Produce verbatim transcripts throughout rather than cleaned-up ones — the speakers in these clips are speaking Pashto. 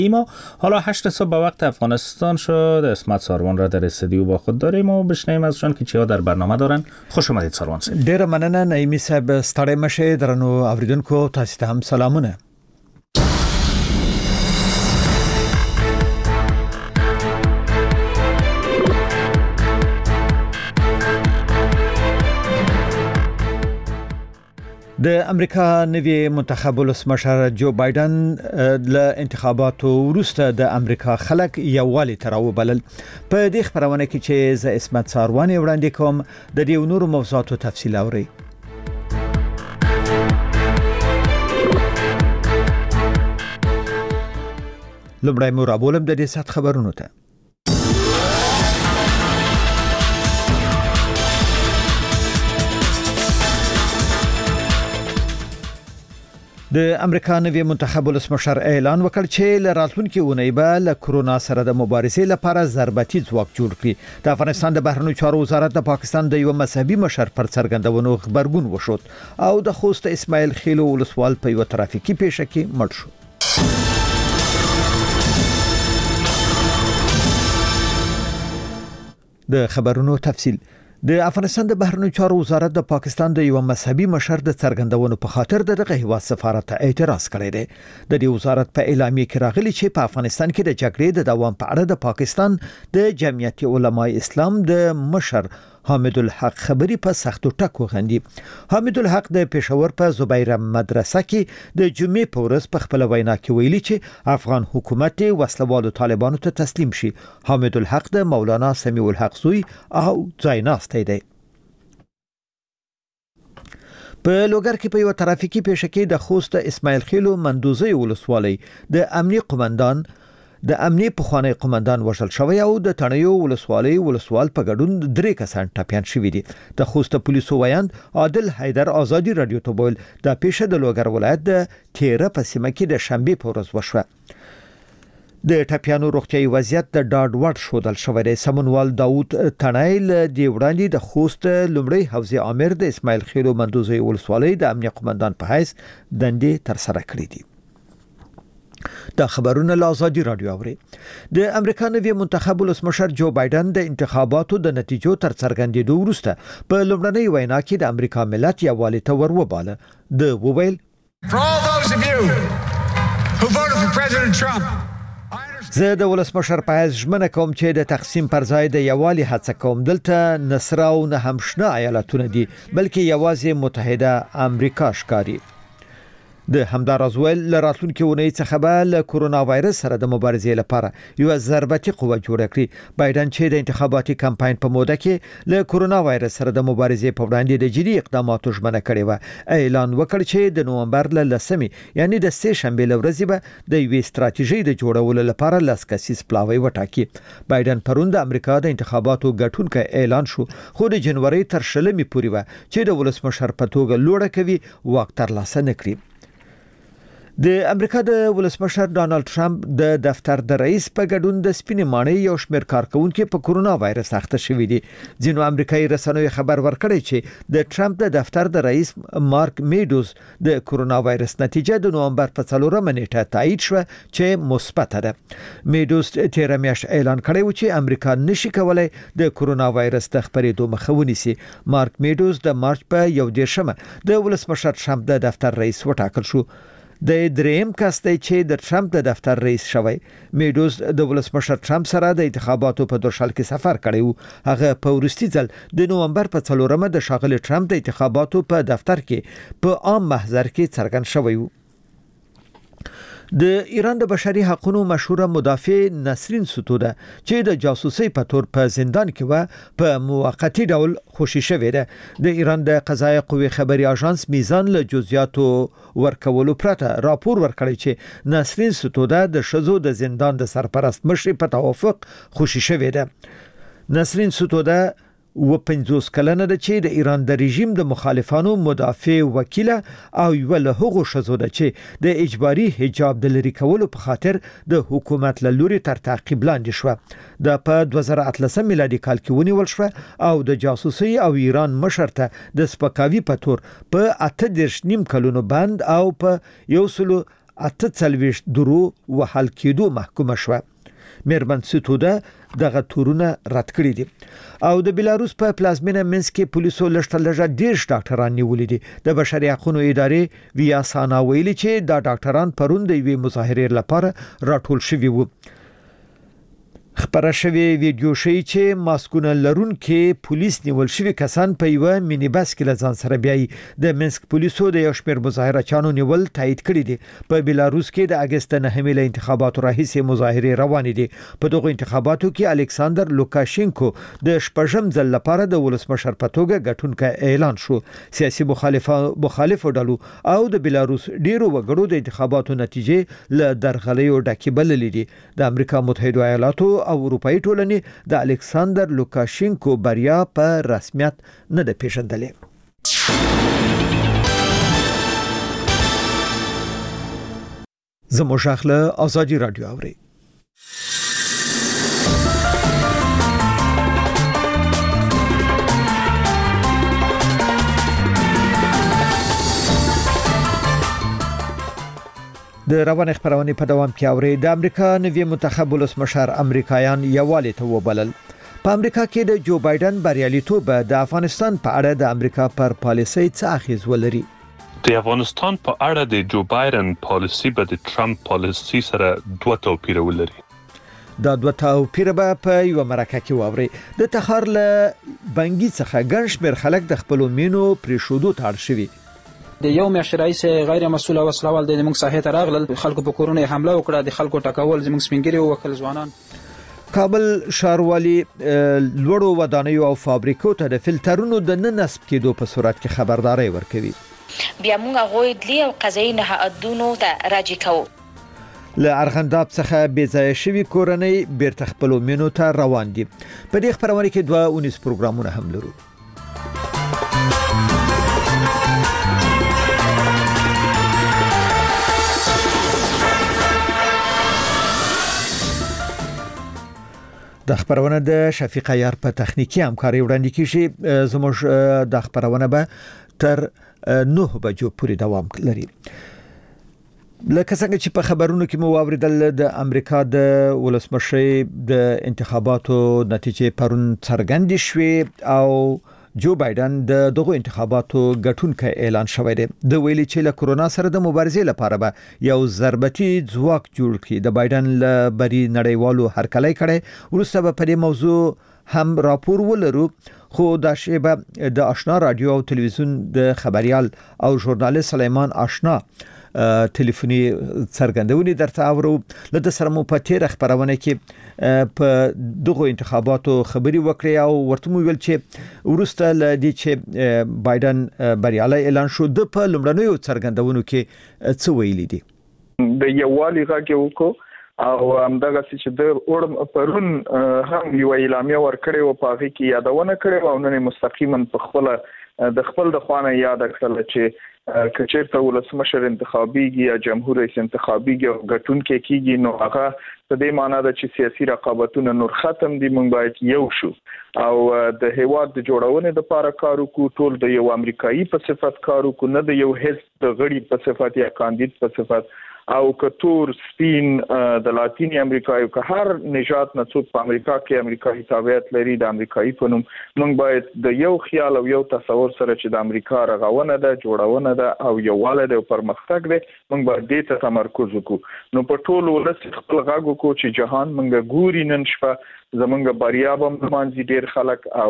ما حالا هشت صبح به وقت افغانستان شد. اسمت ساروان را در استودیو با خود داریم و بشنویم ازشان که چیا در برنامه دارن. خوش اومدید ساروان صاحب. ډیره مننه نعیمی صاحب. ستړی مشه. درنو اوریدونکو تاسو ته هم سلامونه. د امریکا نوی منتخب ولسمشر جو بایدن له انتخاباتو وروسته د امریکا خلک یووالي تراو بلل. په دې خبرونه کې چې ز اسمت ساروان وړاندې کوم د دې نورو موضوعاتو تفصیل اوري. لومړی مو راولم د دې سات خبرونو ته. د امریکا نوی منتخب ولسمشر اعلان وکړ چې له راتلونکي اونۍ به له کرونا سره د مبارزې لپاره ضربتي ځواک جوړ کړي. د افغانستان د بهرنیو چارو وزارت د پاکستان د یو مذهبي مشر پر څرګندونو خبرګون وشود او د خوست اسماعیل خیلو ولسوال په یو ترافیکي پیښه کې مړ شو. د خبرونو تفصیل. د افغانستان د بهرنیو چارو وزارت د پاکستان د یو مذهبي مشر د څرګندونو په خاطر دغه هیواد سفارت اعتراض کړی دی. د دې وزارت په اعلامیه کې راغلي چې په افغانستان کې د جګړې د دوام په اړه د پاکستان د جمعیت علماء اسلام د مشر حامد الحق خبري په سختو ټکو غندي. حامد الحق د پېښور په زبیر مدرسه کې د جمعې په ورځ په خپل وینا کې ویلي چې افغان حکومت وسلوالو طالبانو ته تسلیم شي. حامد الحق د مولانا سمیع الحق زوی او ځایناستی دی. په لوګر کې په یو ترافیکي پیښه کې د خوست اسماعیل خیلو مندوزي ولسوالۍ د امنیه قومندان د امنیه پخوانی قومندان وشل شوی او د تڼیو ولسوالۍ ولسوال په ګډون درې کسان ټپيان شوي دي. د خوست پولیسو ویاند عادل حیدر آزادي رادیو ته ویل د پیښه د لوګر ولایت د تیره په سیمه کې د شنبه په ورځ وشوه. د ټپيانو روغتيایي وضعیت د ډاډ وړ شودل شوی دی. سمونوال داوود تڼایل دی وړاندې د خوست لومړی حوزه امیر د اسماعیل خیلو مندوزي ولسوالۍ د امنیه قومندان په حیث دندې تر سره کړې دي. دا خبرونه له آزادي رادیو اوري. د امریکا نوی منتخب ولسمشر جو بایدن د انتخاباتو د نتیجو تر څرګندېدو وروسته په لومړنۍ وینا کې د امریکا ملت یووالي ته وروباله. د وویل زه د ولسمشر په حیث ژمنه کوم چې د تقسیم پر ځای د یووالي هڅه کوم. دلته نصره او نه هم شنه ایالتونه دي بلکې یوازې متحده امریکا ښکاري. د همداراز ویل لراتلونکي اونۍ څخه به له کرونا وایرس سره د مبارزې لپاره یو ضربتي قوه جوړه کړي. بایدن چې د انتخاباتي کمپاین په موده کې له کرونا وایرس سره د مبارزې په وړاندې د جدي اقداماتو ژمنه کړې و، اعلان وکړ چې د نومبر له لسمې یعنی د سه شنبه ورځې به د یوې ستراتیژۍ د جوړولو لپاره لاس کسیز پلاوی وټاکي. بایدن پرون د امریکا د انتخاباتو ګټونکي اعلان شو خو د جنوري تر شلمې پورې و چې د ولسمشر په توګه لوړه کوي واک ترلاسه نکړي. د امریکا د ولسمشر ډانلډ ټرمپ د دفتر د رئیس په ګډون د سپینې ماڼۍ یو شمېر کارکونکو په کرونا وایرس اخته شوي دي. ځینو امریکایي رسنیو خبر ورکړی چې د ټرمپ د دفتر د رئیس مارک میډوز د کرونا وایرس نتیجه د نومبر په څلورمه نیټه تایید شوه چې مثبت ده. میډوز تیر میاشت اعلان کړی و چې امریکا نشي کولای د کرونا وایرس د خپرېدو مخه ونیسي. مارک میډوز د مارچ په یو دیرشمه د ولسمشر ټرمپ د دفتر رئیس وټاکل شو. د دریم کس دی چې د ټرمپ د دفتر رئیس شوی. میډوز د ولسمشر ټرمپ سره د انتخاباتو په دوشل کې سفر کړی و. هغه په وروستي ځل د نومبر په څلورمه د ښاغلي ټرمپ د انتخاباتو په دفتر کې په عام محضر کې څرګند شوی و. د ایران د بشري حقوقو مشهور مدافع نسرین ستوده چې د جاسوسي په تور په زندان کې و په موقتی ډول خوشی شوې ده. د ایران د قضایي قوې خبري اژانس میزان له جزئیاتو ورکولو پرته راپور ورکړی چې نسرین ستوده د شذو د زندان د سرپرست مشر په توافق خوشی شوې ده. نسرین ستوده و پنځوس کلنه ده چې د ایران د رژیم د مخالفانو مدافع وکیله او یو له هغو شذو ده چې د اجباري حجاب د لري کولو په خاطر د حکومت له لوري تر تعقیب لاندې شو. د په دوه زره اتلسم میلادي کال کې ونیول شو او د جاسوسي او ایران مشر ته د سپکاوي په تور په اته دیرش نیم کلونو بند او په یو سلو اته څلوېښت درو وهل کېدو محکومه شوه. میرمن ستوده دغه تورونه رد کړی دي. او د بیلاروس په پلازمینه منسک کې پولیسو لږ تر لږه ډېر ډاکټران نیولي دي. د بشري حقوقو ادارې ویاسانا ویلي چې دا ډاکټران پرون د یوې مظاهرې لپاره راټول شوي وو. خبره شوی ویډیو شي چې ماسکونه لرونکي پولیس نیول شوی کسان په یو مینی بس کې لزان سره بیاي. د منسک پولیسو د یو شمېر مظاهره چانو نیول تایید کړی دي. په بیلاروس کې د اگست نهمې له انتخاباتو راهیسې مظاهره روانې دي. په دغه انتخاباتو کې الکساندر لوکاشینکو د شپږم ځل لپاره د ولسمشر په توګه ګټونکی اعلان شو. سیاسي مخالفانو مخالفو ډلو او د بیلاروس ډیرو وګړو د انتخاباتو نتیجې له درغلیو ډکې بللې دي. د امریکا متحده ایالاتو او اروپאי ټولنې د الکساندر لوکاشینکو بریا په رسمیت نه ده پیژندلې. زموږ اخله ازادي رادیو اوري. د روان خبرونه په دوام کې اوري. د امریکا نوی منتخب ولسمشر امریکایان یوالي ته وبلل. په امریکا کې د جو بایدن بریالیتوب د افغانستان په اړه د امریکا پر پالیسۍ څه اغیز ولري؟ د افغانستان په اړه د جو بایدن پالیسي به د ټرمپ پالیسي سره دوه توپیر ولري. دا دوه توپیر به په یو مرکه کې واوري. د تخار له بنګي څخه ګڼ شمېر خلک د خپل مینو پرې شودو ته اړ شوي. د یو میاشت رئیس غیر مسؤل او وسلوال د موږ ساحې ته راغلل، خلکو په کورونه حمله وکړه، د خلکو ټکول زموږ سپینګری وکړل ځوانان. کابل ښاروالي لوړو ودانیو او فابریکو ته د فلټرونو د نه نصب کېدو په صورت کې خبرداري ورکوي. بیا موږ غوي دلی او قضایي نهادونو ته راجع کوو. له ارغنداب څخه بې ځای شوي کورنۍ بیرته خپل مینو ته روان دي. په دې خبرونه کې دوه اونیز پروګرامونه هم لرو. د خبرونه د شفیق عیار په تخنیکی همکاري وړاندې کیږي. زموږ د خبرونه به تر نه بجو پورې دوام لري. لکه څنګه چې په خبرونو کې مو واوریدل، د امریکا د ولسمشر د انتخاباتو نتیجې پرون څرګندې شوې او جو بایدن د دغه انتخاباتو ګټونکی اعلان شوی دی. د ویلي چې له کورونا سره د مبارزې لپاره به یو ضربتي ځواک جوړ کړي. د بایدن له بری نړیوالو هرکلی کړي. وروسته به په دې موضوع هم راپور ولرو، خو دا شی به د آشنا رادیو او تلویزیون د خبريال او ژورنالیست سلیمان آشنا ټلیفوني څرګندونې درته اورو. لکه سره مو په تیر خبرونه کې په دغه انتخاباتو خبري وکړي او ورته مو ویل چې ورسته لدی چې بایدن بریالي اعلان شو، د په لومړنیو څرګندونو کې څه ویلي دي؟ د یووالي غږ وکړو او همدغه چې د اورم پرون هم یو اعلامیه ورکړې او په هغه کې یادونه کړې او نن مستقیما په خپل د خپل د خوانه یاد کړل چې کچېرته ولسمشر انتخابيږي یا جمهور رئیس انتخابيږي او ګټونکي کیږي، نو هغه په دې معنی ده چې سیاسي رقابتونه نور ختم دي. موږ باید یو شو او د هیواد د جوړونې لپاره کار وکړو. ټول د یو امریکایي په صفت کار وکړو، نه د یو حزب د غړي په صفت یا کاندید په صفت او کتور سپین د لاتینی امریکا یو که هر نژاد نه څوک په امریکا کې امریکایي تابعیت لري د امریکایي په نوم. موږ باید د یو خیال او یو تصور سره چې د امریکا رغونه ده، جوړونه ده او یووالی ده او پرمختګ ده، موږ باید دې ته تمرکز وکړو. نو په ټول ولس خپل غږ وکړو چې جهان موږ ګوري نن شپه زمونږ بریا به مانځي ډیر خلک او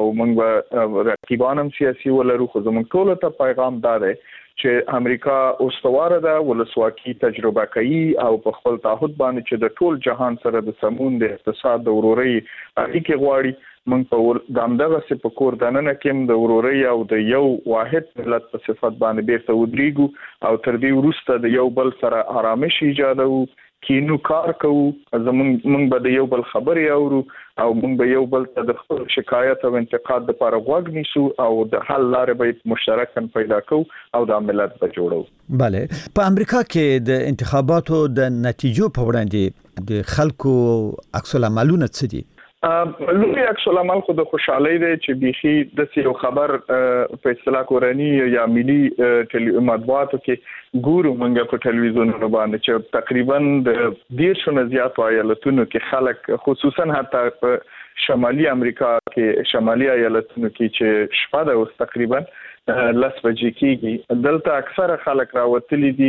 موږ رقیبان هم سیاسي ولرو. خو زمونږ ټول ته پیغام دا دی چې امریکا اوسواره ده، ولسواکي تجربه کوي او په خپل تعهد باندې چې د ټول جهان سره د سمون د اقتصاد د ورورۍ اړیکې غواړي. موږ په دامدغه سه په کور دننه کې د ورورۍ او د یو واحد ملت په صفت باندې بیرته ودرېږو او تر دې وروسته د یو بل سره آرامش ایجادو، کینو کار کوو، زمونږ موږ به د یو بل خبرې اورو او موږ به یو بل ته د خپل شکایت او انتقاد لپاره غوږ نیسو او د حل لارې به مشترکاً پیدا کوو او د ملت به جوړو. بله، په امریکا کې د انتخاباتو د نتیجو په وړاندې د خلکو عکس العملونه څه دي؟ لوی عکس العمل خو د خوشحالي دی چې بيخي د یو خبر په اصطلاح کورنی یا ملي مطبوعاتو کې ګورو موږ په ټلویزیونونو باندې چې تقریبا د ډیر شنه زیات ایالتونو کې خلک خصوصا حتی په شمالي امریکا کې شمالي ایالتونو کې چې شپه ده اوس تقریبا لس بجې کېږي دلته اکثره خلک راوتلي دي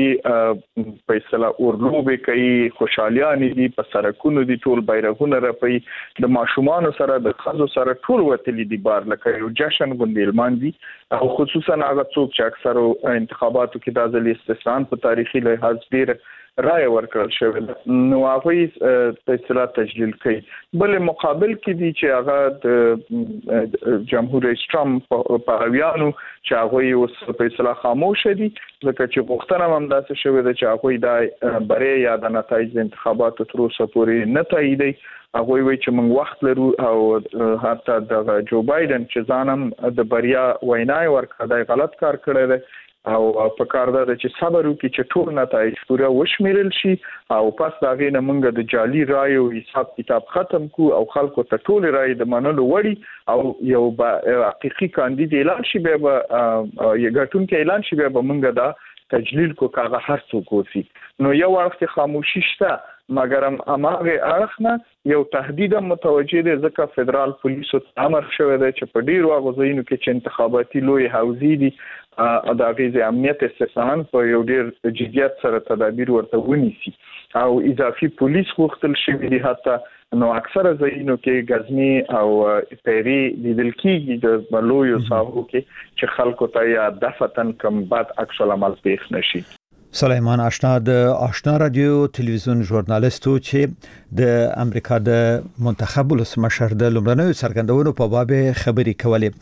په اصطلاح اورلوبې کوي خوشحالیان دي په سړکونو دي ټول بیرغونه رپي د ماشومان سره د ښځو سره ټول وتلي دي بار لکه یو جشن غونډې لمانځي او خصوصا هغه څوک چې اکثره انتخاباتو کې د ځلې استثناء په تاریخي لحاظ ډیر رائے ورکړل شوی نو هغه په اصطلاح تجلیل کوي بل مقابل کې دي چې هغه د جمهور رئیس ټرمپ په اویانو چې هغه اوس په اصطلاح خاموش دي لکه چې غوښتنه هم داسې شوی ده چې هغه د بری یا د نتایج انتخاباتو تر اوسه پورې نه تاییدي هغه وایي چې موږ وخت لرو او حتی د جو بایدن چې ځانم د بریا وینای ورکړای غلط کار کړی دی او په کار ده چې صبر وکړي چې ټول نتایج پوره وشمیرل شي او پس دا غي نه مونږ د جعلي رائے او حساب کتاب ختم کو او خلکو ته ټول رائے د منلو وړي او یو حقيقي کاندید اعلان شي به یو غټون کې اعلان شي به مونږ دا تجلیل کو کاغه هر څوک وسی نو یو وخت خاموشي شته مګر هم اماغه اړخنه یو تهدید متوجه دي ځکه فدرال پولیسو امر شوی دی چې په ډیرو غوښتنو کې چې انتخاباتي لوی حوزې دي د غیزه امنیت استثناء په یو ډیر جديت سره تدابیر ورته ونیسي او اضافي پولیس غوښتل شوی دي حتی نو اکثره ځایونو کې غزنی او پیری لیدل کېږي د بلویو صاحب کې چې خلکو ته یا دفتن کم بعد عکس العمل پیښ نشي سلیمان آشنا د آشنا رادیو تلویزیون ژورنالیستو چې د امریکا د منتخب ولسمشر د لومړنیو څرګندونو په باب خبري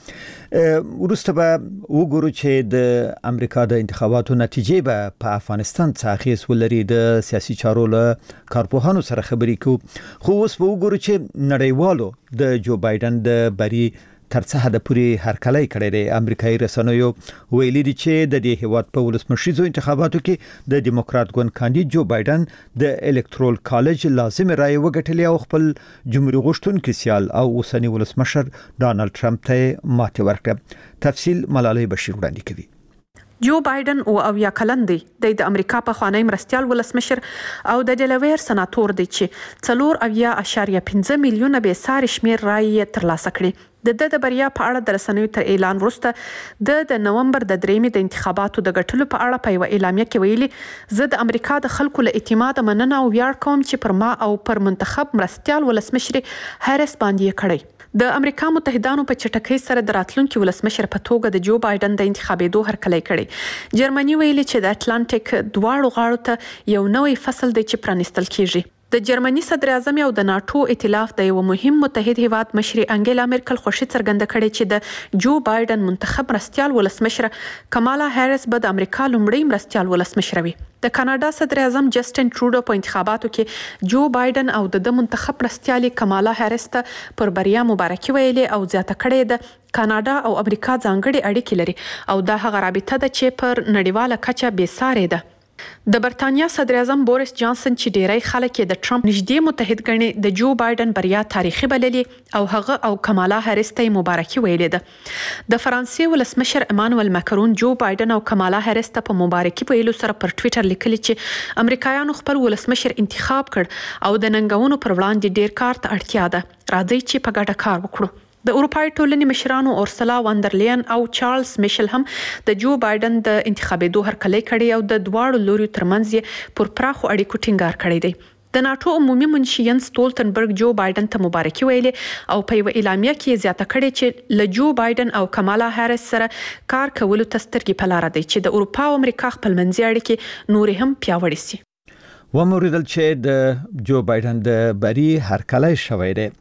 کولې ورسته به وګورو چې د امریکا د انتخاباتو نتیجې به په افغانستان څخه اخیس ولري د سیاسي چارو له کارپوهانو سره خبري کو خو اوس به وګورو چې نړیوالو د جو بایدن د بری تر څه حد پورې هرکلی کړی دی امریکایي رسنیو ویلي دي چې د دې هیواد په ولسمشریزو انتخاباتو کې د دیموکرات ګوند کاندید جو بایدن د الکترال کالج لازم رائے وګټلې او خپل جمهوریت غوښتونکي سیال او اوسنی ولسمشر ډانلډ ټرمپ ته ماته ورکړه تفصیل ملالۍ بشیر وړاندې کوي جو بایدن او اویا کلن دی د امریکا په خوانی مرستيال ولسمشر او د ډیلویر سناتور دی چې څلور اویا اشاریه پنځه میلیونه به سار شمیر رائے ترلاسه کړي د د بریا په اړه د رسنیو تر اعلان وروسته د د نومبر د دریمې د انتخاباتو د ګټلو په اړه په یو اعلامیه کې ویلي زه د امریکا د خلکو له اعتماد مننه او ویاړ کوم چې پر ما او پر منتخب مرستيال ولسمشر هریس باندې کړی د امریکا متحدانو په چټکۍ سره د راتلونکي ولسمشر په توګه د جو بایدن د انتخابېدو هرکلی کړي جرمني ویلي چې د اټلانټیک دواړو غاړو ته یو نوې فصل دی چې پرانستل کیږي د جرمني صدر اعظم او د ناتو ائتلاف د یو مهم متحد هیواد مشر انګلا مرکل خوشي څرګنده کړې چې د جو بایدن منتخب مرستيال ولسمشر کمالا هریس به د امریکا لومړی مرستيال ولسمشر وي د کاناډا صدر اعظم جسټن ټروډو په انتخاباتو کې جو بایدن او د منتخب مرستيالي کمالا هریس ته پر بریا مبارکي ویلې او زیاته کړې ده کاناډا او امریکا ځانګړي اړیکې لري او دا هغه رابطه ده چې پر نړیواله کچه بې سارې ده د برتانیا صدر اعظم بوریس جانسن چې ډیری خلک د ټرمپ نږدې متحد ګڼي د جو بایدن بریا تاریخي بللې او هغه او کمالا هریس ته مبارکي ویلې ده د فرانسې ولسمشر امانوئل ماکرون جو بایدن او کمالا هریس ته په مبارکي ویلو سره پر ټوئیټر لیکلي چې امریکایانو خپل ولسمشر انتخاب کړ او د ننګونو پر وړاندې ډیر کار ته اړتیا ده راځي چې په ګډه کار وکړو د اروپای ټولنې مشرانو اورسلا واندرلین او چارلز میشل هم د جو بایدن د انتخابېدو هرکلی کړي او د دواړو لوري ترمنځ پر پراخو اړیکو ټینګار کړی دی د ناتو عمومي منشي ینس ستولتنبرګ جو بایدن ته مبارکي ویلې او په یو اعلامیه کې زیاته کړې چې له جو بایدن او کمالا هریس سره کار کولو ته سترګې په لاره دی چې د اروپا او امریکا خپلمنځي اړیکې نورې هم پیاوړې سي وموریدل چې د جو بایدن د بری هرکلی شوی دی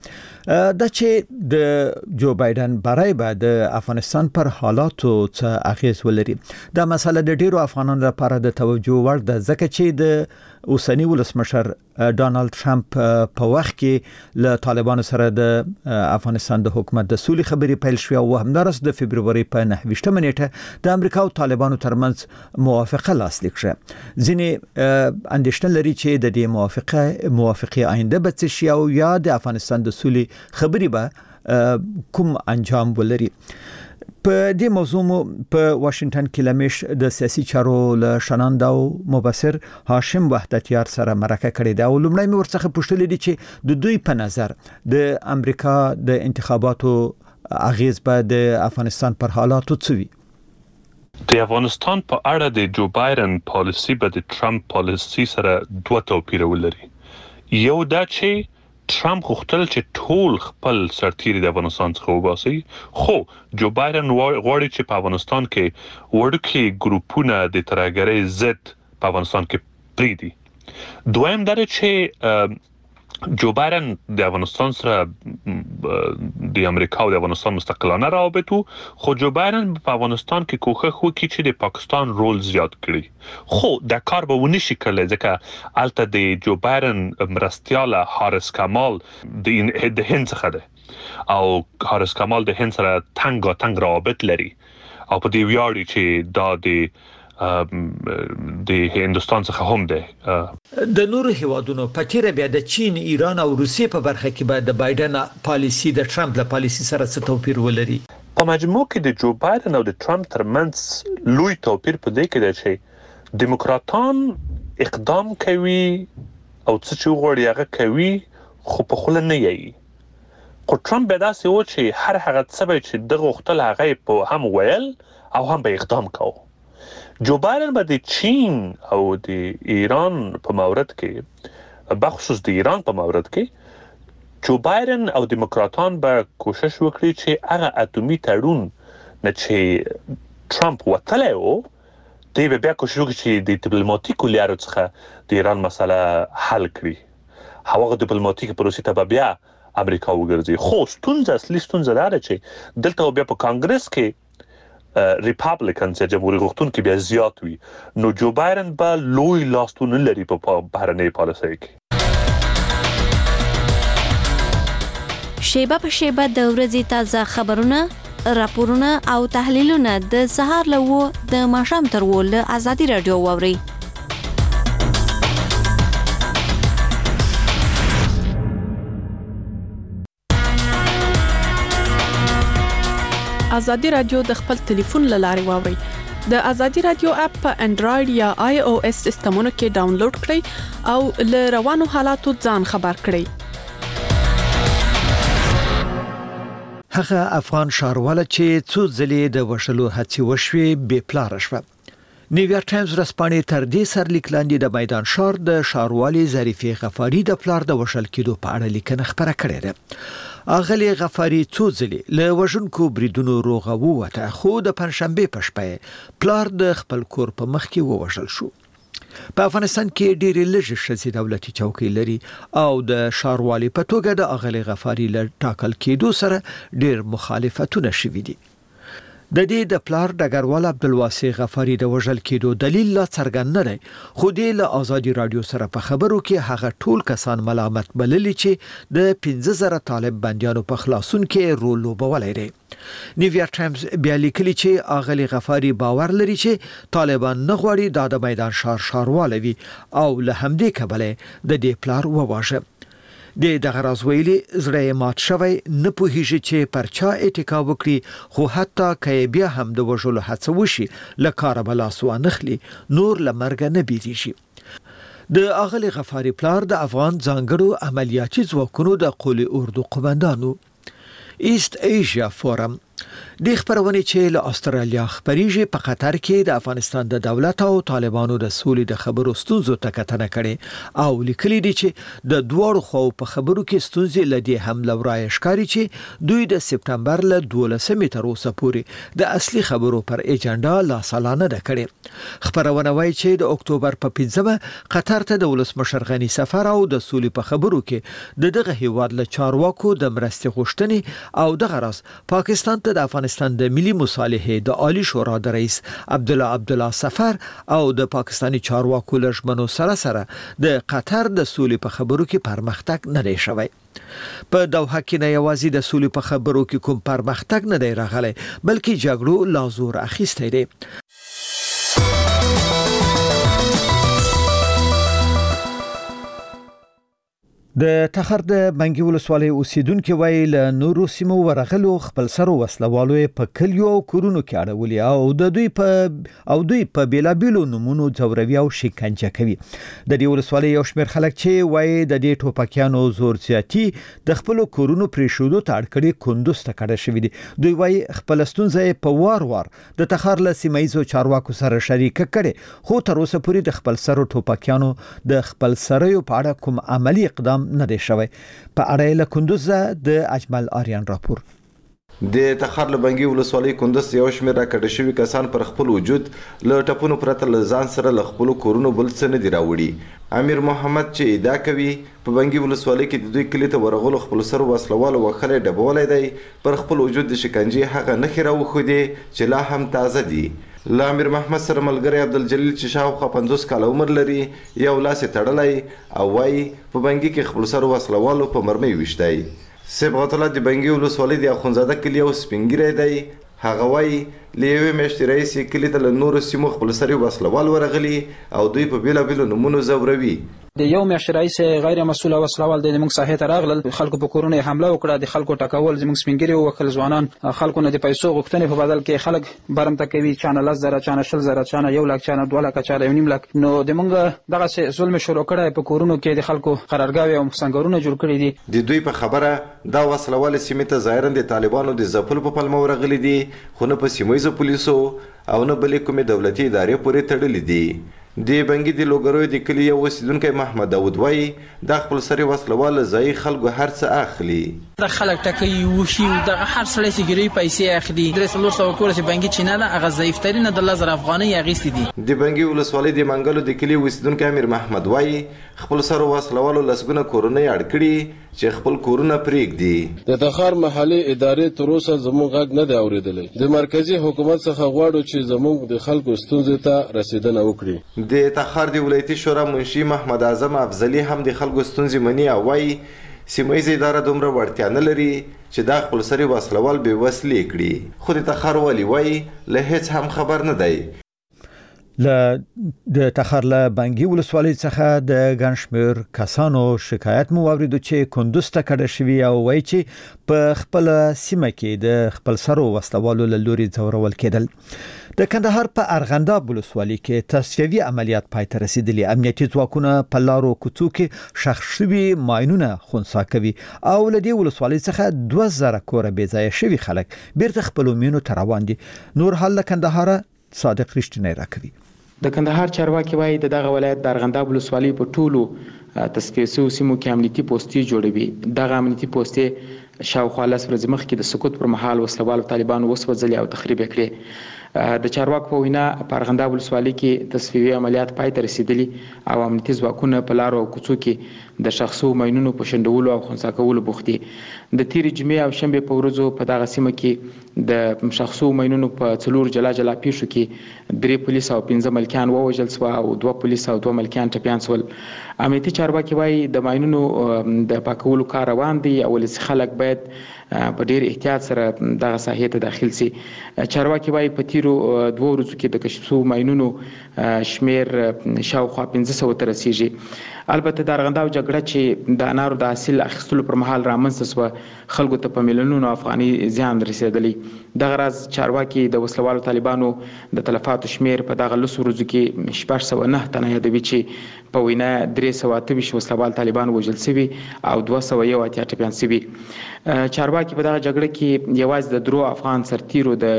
د چې د جو بایدن برای به د افغانستان پر حالاتو څه اغیز ولري دا مسله د ډیرو افغانانو لپاره د توجه وړ ده ځکه چې د اوسنی ولسمشر ډانلډ ټرمپ په وخت کې له طالبانو سره د افغانستان د حکومت د سولې خبرې پیل شوې او همدارس د فبرवरी په نهه ویشتمه نیټه د امریکا او طالبانو ترمنځ موافقه لاسلیک شوه ځینې اندېښنه لري چې د دې موافقه موافقه آینده به څه شي او یا د افغانستان د سولې خبري به کوم انجام ولري. په دې موضوع مو په واشنگټن کې لمیش د سیاسي چارو له شناند او مبصر هاشم وحدتیار سره مرکه کړې ده او لمړی مې ورڅخه پوښتلې دي چې د دوی په نظر د امریکا د انتخاباتو اغیز په د افغانستان پر حالاتو څه وي. د افغانستان په اړه د جو بایدن پالیسی به د ټرمپ پالیسی سره دوه توپیر ولري. یو دا چې ټرمپ غوښتل چې ټول خپل سرتیري د افغانستان څخه وباسي، خو جو بایدن غواړي چې په افغانستان کې وړوکي ګروپونه د ترهګرۍ ضد په افغانستان کې پریږدي. دویم دا چې جو بایدن د افغانستان سره د امریکا او د افغانستان مستقلانه روابط، خو جو بایدن په افغانستان کې کوښښ وکړي چې د پاکستان رول زیات کړي، خو دا کار به ونه شي کړلی ځکه الته د جو بایدن مرستیاله هارس کمال د هند څخه ده او هارس کمال د هند سره تنګ تنګ روابط لري او په دې ویاړي چې دا د د هندستان څخه هم ده. د نورو هیوادونو په تیره بیا د چین، ایران او روسیې په برخه کې به د بایدن پالیسی د ټرمپ له پالیسی سره څه توپیر ولري. په مجموع کې د جو بایدن او د ټرمپ ترمنځ لوی توپیر په دې کې دی چې دیموکراتان اقدام کوي او څه چې وغواړي هغه کوي، خو په خوله نه یي. خو ټرمپ به داسې و چې هر هغه څه به چې دغه غوښتل هغه په هم ویل او هم به اقدام کوي. جو بایدن به د چین او د ایران په مورد کې، بخصوص د ایران په مورد کې، جو بایدن او دیموکراتان به کوشش وکړي چې هغه اټومي تړون نه چې ټرمپ وتلی و، دوی به بیا کوشش وکړي چې د ډیپلوماتیکو لارو څخه د ایران مسله حل کړي. هغه ډیپلوماتیک پروسې ته به بیا امریکا وګرځي. خو ستونزه اصلي ستونزه دا ده چې دلته بیا په کانګرس کې ریپابلیکنز یا جمهوریت غوښتونکي بیا زیات وي، نو جو بایدن به لوی لاستون لري په بهرنۍ پالیسۍ کې. شیبه په شیبه د ورځې تازه خبرونه، راپورونه او تحلیلونه د سهار له و د ماښام تر و له ازادي رادیو واورئ. ازادي رادیو د خپل ټلیفون له لارې واورئ. د ازادي رادیو اپ په انډراید یا آی او اس سیستمونو کې ډاونلوډ کړئ او له روانو حالاتو ځان خبر کړئ. هغه افغان شارواله چې څو ځلې د وشلو هڅې وشوې بې پلاره شوه. نیویارک ټایمز ورځپاڼې تر دې سرلیک لاندې د میدان شار د شاروالي ظریفې غفاری د پلار د وشل کېدو په اړه لیکنه خبره کړې ده. اغلی غفاری څو ځلې له وژونکو بریدونو روغه ووته، خو د پنځشنبه په شپه پلار د خپل کور په مخ کې ووژل شو. په افغانستان کې ډېرې لږې ښځې دولتي چوکۍ لري او د شاروالي په توګه د اغلی غفاری له ټاکل کېدو سره ډېر مخالفتونه شوي دي. د دې د پلار ډګروال عبدالواسع غفاری د وژل کېدو دلیل لا څرګند نه دی، خو د له ازادي رادیو سره په خبرو کې هغه ټول کسان ملامت بللي چې د پنځه زره طالب بنديانو په خلاصون کې رول لوبولی دی. نیویارک ټایمز بیا لیکلي چې اغلی غفاری باور لري چې طالبان نه غواړي دا د میدان شار شارواله وي او له همدې کبله د دې پلار وواژه. د دغه راز ویلي زړه مات شوی نه پوهیږي چې پر چا اتکا وکړي، خو حتی که بیا هم د وژلو هڅه وشي له کاره به لاس وانخلي، نور له مرګه نه بیریږي. د اغلی غفاری پلار د افغان ځانګړو عملیاتي ځواکونو د قول اردو قومندانو. ایست ایشیا فورم د خبرونه چې له استرالیا خبريږي په قطر کې د افغانستان د دولت او طالبانو د سولې د خبرو ستونزو ته کتنه کړي او لیکلي دي چې د دوړو خو په خبرو کې ستونزې لدی حمله ورای ښکاری چې دوی د سپتمبر له دولسمې تر اوسه پورې د اصلي خبرو پر ایجنډا لا سالانه ده کړي. خبرونه وايي چې د اکتوبر په پنځمه قطر ته د ولسمشر غنی سفر او د سولې په خبرو کې د دغه هیواد له چارواکو د مرستې غوښتنې او دغه راز پاکستان د افغانستان د ملي مصالحې د عالی شورا د رئیس عبد الله عبد الله سفر او د پاکستانی چارواکو لژمنو سره سره د قطر د سولې په خبرو کې پرمختګ نه دی شوی. په دوحه کې نه یوازې د سولې په خبرو کې کوم پرمختګ نه دی راغلی، بلکې جګړو لا زور اخیستی دی. د تخر د بنګي ولسوالۍ اوسیدونکو ویل نورو سیمو ورغلو خپل سره وسلوالو په کلیو او کورونو کې اړولي او د دوی په او دوی په بیلابیلو نمونو ځوروي او شکنجه کوي. د دې ولسوالۍ یو شمېر خلک چې وایي د دې ټوپکیانو زور زیاتی د خپل کورونو پریښودو ته اړ کړي کندوز ته کډه شوی دي. دوی وایي خپل ستونزې په وار وار د تخر له سیمایزو چارواکو سره شریک کړي، خو تر اوسه پورې د خپل سره ټوپکیانو د خپل سره په اړه کوم عملی اقدام نه دی شوی. په اړه له کندوز د اجمل آریان راپور. د تخار له بنګي ولسوالۍ کندوز یو شمېر راکړه شوي کسان پر خپل وجود له ټپونو پرته له ځان سره له خپل کورونو بل څه نه دی راوړي. امیر محمد چې ادعا کوي په بنګي ولسوالۍ کې د دوی کلی ته ورغلو خپل سر وسلوالو وخلې ډبولی دی، پر خپل وجود د شکنجې هغه نښې راوښودې چې لا هم تازه دي. له امیر محمد سره ملګری عبدالجلیل چې شاوخوا پنځوس کاله عمر لري یو لاس یې تړلی او وایي په بنګي کې خپل سر وسلوالو په مرمۍ ویشتی. صبغت الله د بنګي ولسوالۍ د اخونزاده کلي یو سپین ږیری دی. هغه وایي له یوې میاشتې راهیسې کلي ته له نورو سیمو خپل سرې وسلوال ورغلي او دوی په بېلابېلو نومونو ځوروي. د یو میاشتې راهیسې غیر مسؤل وسلوال د موږ ساحې ته راغلل، خلکو په کورونو یې حمله وکړه، د خلکو ټکول، زموږ سپین ږیري ووکل ځوانان خلکو نه د پیسو غوښتنې په بدل کې خلک برمته کوي، چانه لس زره، چانه شل زره، چانه یو لک، چانه دوه لکه، چانه یو نیم لک. نو د موږ دغسې ظلم شروع کړی، په کورونو کې د خلکو قرارګاوې او سنګرونه جوړ کړي دي. د دوی په خبره دا وسلوال سیمې ته ظاهرا د طالبانو د ځپلو په پلمه ورغلي دي، خو نه په سیمه پولیسو او نه بلې کومې دولتي ادارې پورې تړلي دي. د بنګي د لوګروي د کلي یو اوسیدونکی محمد داود وایي دا خپل سرې وسلوال ځایي خلکو هر څه اخلي. د خلک ټکوي وشي دغه هر سړی چې ګیري پیسې اخلي. درې څلور سوه کوره چې بنګي چینه ده هغه ضعیفترینه د لس زره افغانۍ اخیستې دي. د بنګي ولسوالۍ د منګلو د کلي اوسیدونکی امیر محمد وایي خپل سرو وسلوالو لسګونه کورونه یې اړ کړي چې خپل کورونه پرېږدي. د تخار محلي ادارې تر اوسه زموږ غږ نه دی اورېدلی. د مرکزي حکومت څخه غواړو چې زموږ د خلکو ستونزې ته رسېدنه وکړي. د تخار د ولایتي شورا منشي محمد اعظم افضلي هم د خلکو ستونزې مني او وایي سیمه ییزه اداره دومره وړتیا نه لري چې دا خپل سرې وسلوال بې وسلې کړي. خو د تخار والي وایي له هیڅ هم خبر نه دی. ل د تخار له بنګي ولسوالۍ څخه د ګڼ شمېر کسانو شکایت مو واورېدو چې کندوز ته کډه شوي او وایي چې په خپله سیمه کې د خپل سرو وسلوالو له لورې ځورول کېدل. د کندهار په ارغنداب ولسوالۍ کې تصفیوي عملیات پای ته رسیدلي. امنیتي ځواکونه په لارو کوڅو کې ښخ شوي ماینونه خنثی کوي او له دې ولسوالۍ څخه دوه زره کوره بې ځایه شوي خلک بیرته خپلو مینو ته روان دي. نور حال له کندهاره صادق رښتینی راکوي. د کندهار چارواکي وایي د دغه ولایت د ارغنداب ولسوالۍ په ټولو تصفیه شویو سیمو کې امنیتي پوستې جوړوي. دغه امنیتي پوستې شاوخوا لس ورځې مخکې د سقوط پر مهال وسلوالو طالبانو وسوځلې او تخریب یې کړې. د چارواکو په وینا په ارغنداب ولسوالۍ کې تصفیوي عملیات پای ته رسیدلي او امنیتي ځواکونه په لارو او کوڅو کې د ښخ شوو ماینونو په شنډولو او خنثی کولو بوخت دي. د تېرې جمعې او شنبې په ورځو په دغه سیمه کې د ښخ شوو ماینونو په څلور جلا جلا پیښو کې درې پولیس او پنځه ملکیان ووژل سوه او دوه پولیس او دوه ملکیان ټپیان سول. امنیتي چارواکي وایي د ماینونو د پاکولو کار روان دی او ولسي خلک باید په ډېر احتیاط سره دغه ساحې ته داخل سي. چارواکي وایي په تیرو دوه ورځو کې د کشف شوو ماینونو شمیر شاوخوا پنځه سوه ته رسیږي. البته د ارغنداب جګړه چې د انارو د حاصل اخیستلو پر مهال رامنځته سوه خلکو ته په میلیونونو افغاني زیان رسېدلی. دغه راز چارواکي د وسلوالو طالبانو د تلفاتو شمیر په دغه لسو ورځو کې شپږ سوه نه تنه یادوي چې په وینا درې سوه اته ویشت وسلوال طالبان وژل سوي او دوه سوه یو اتیا ټپیان سوي. چارواکي په دغه جګړه کې یوازې د درو افغان سرتیرو د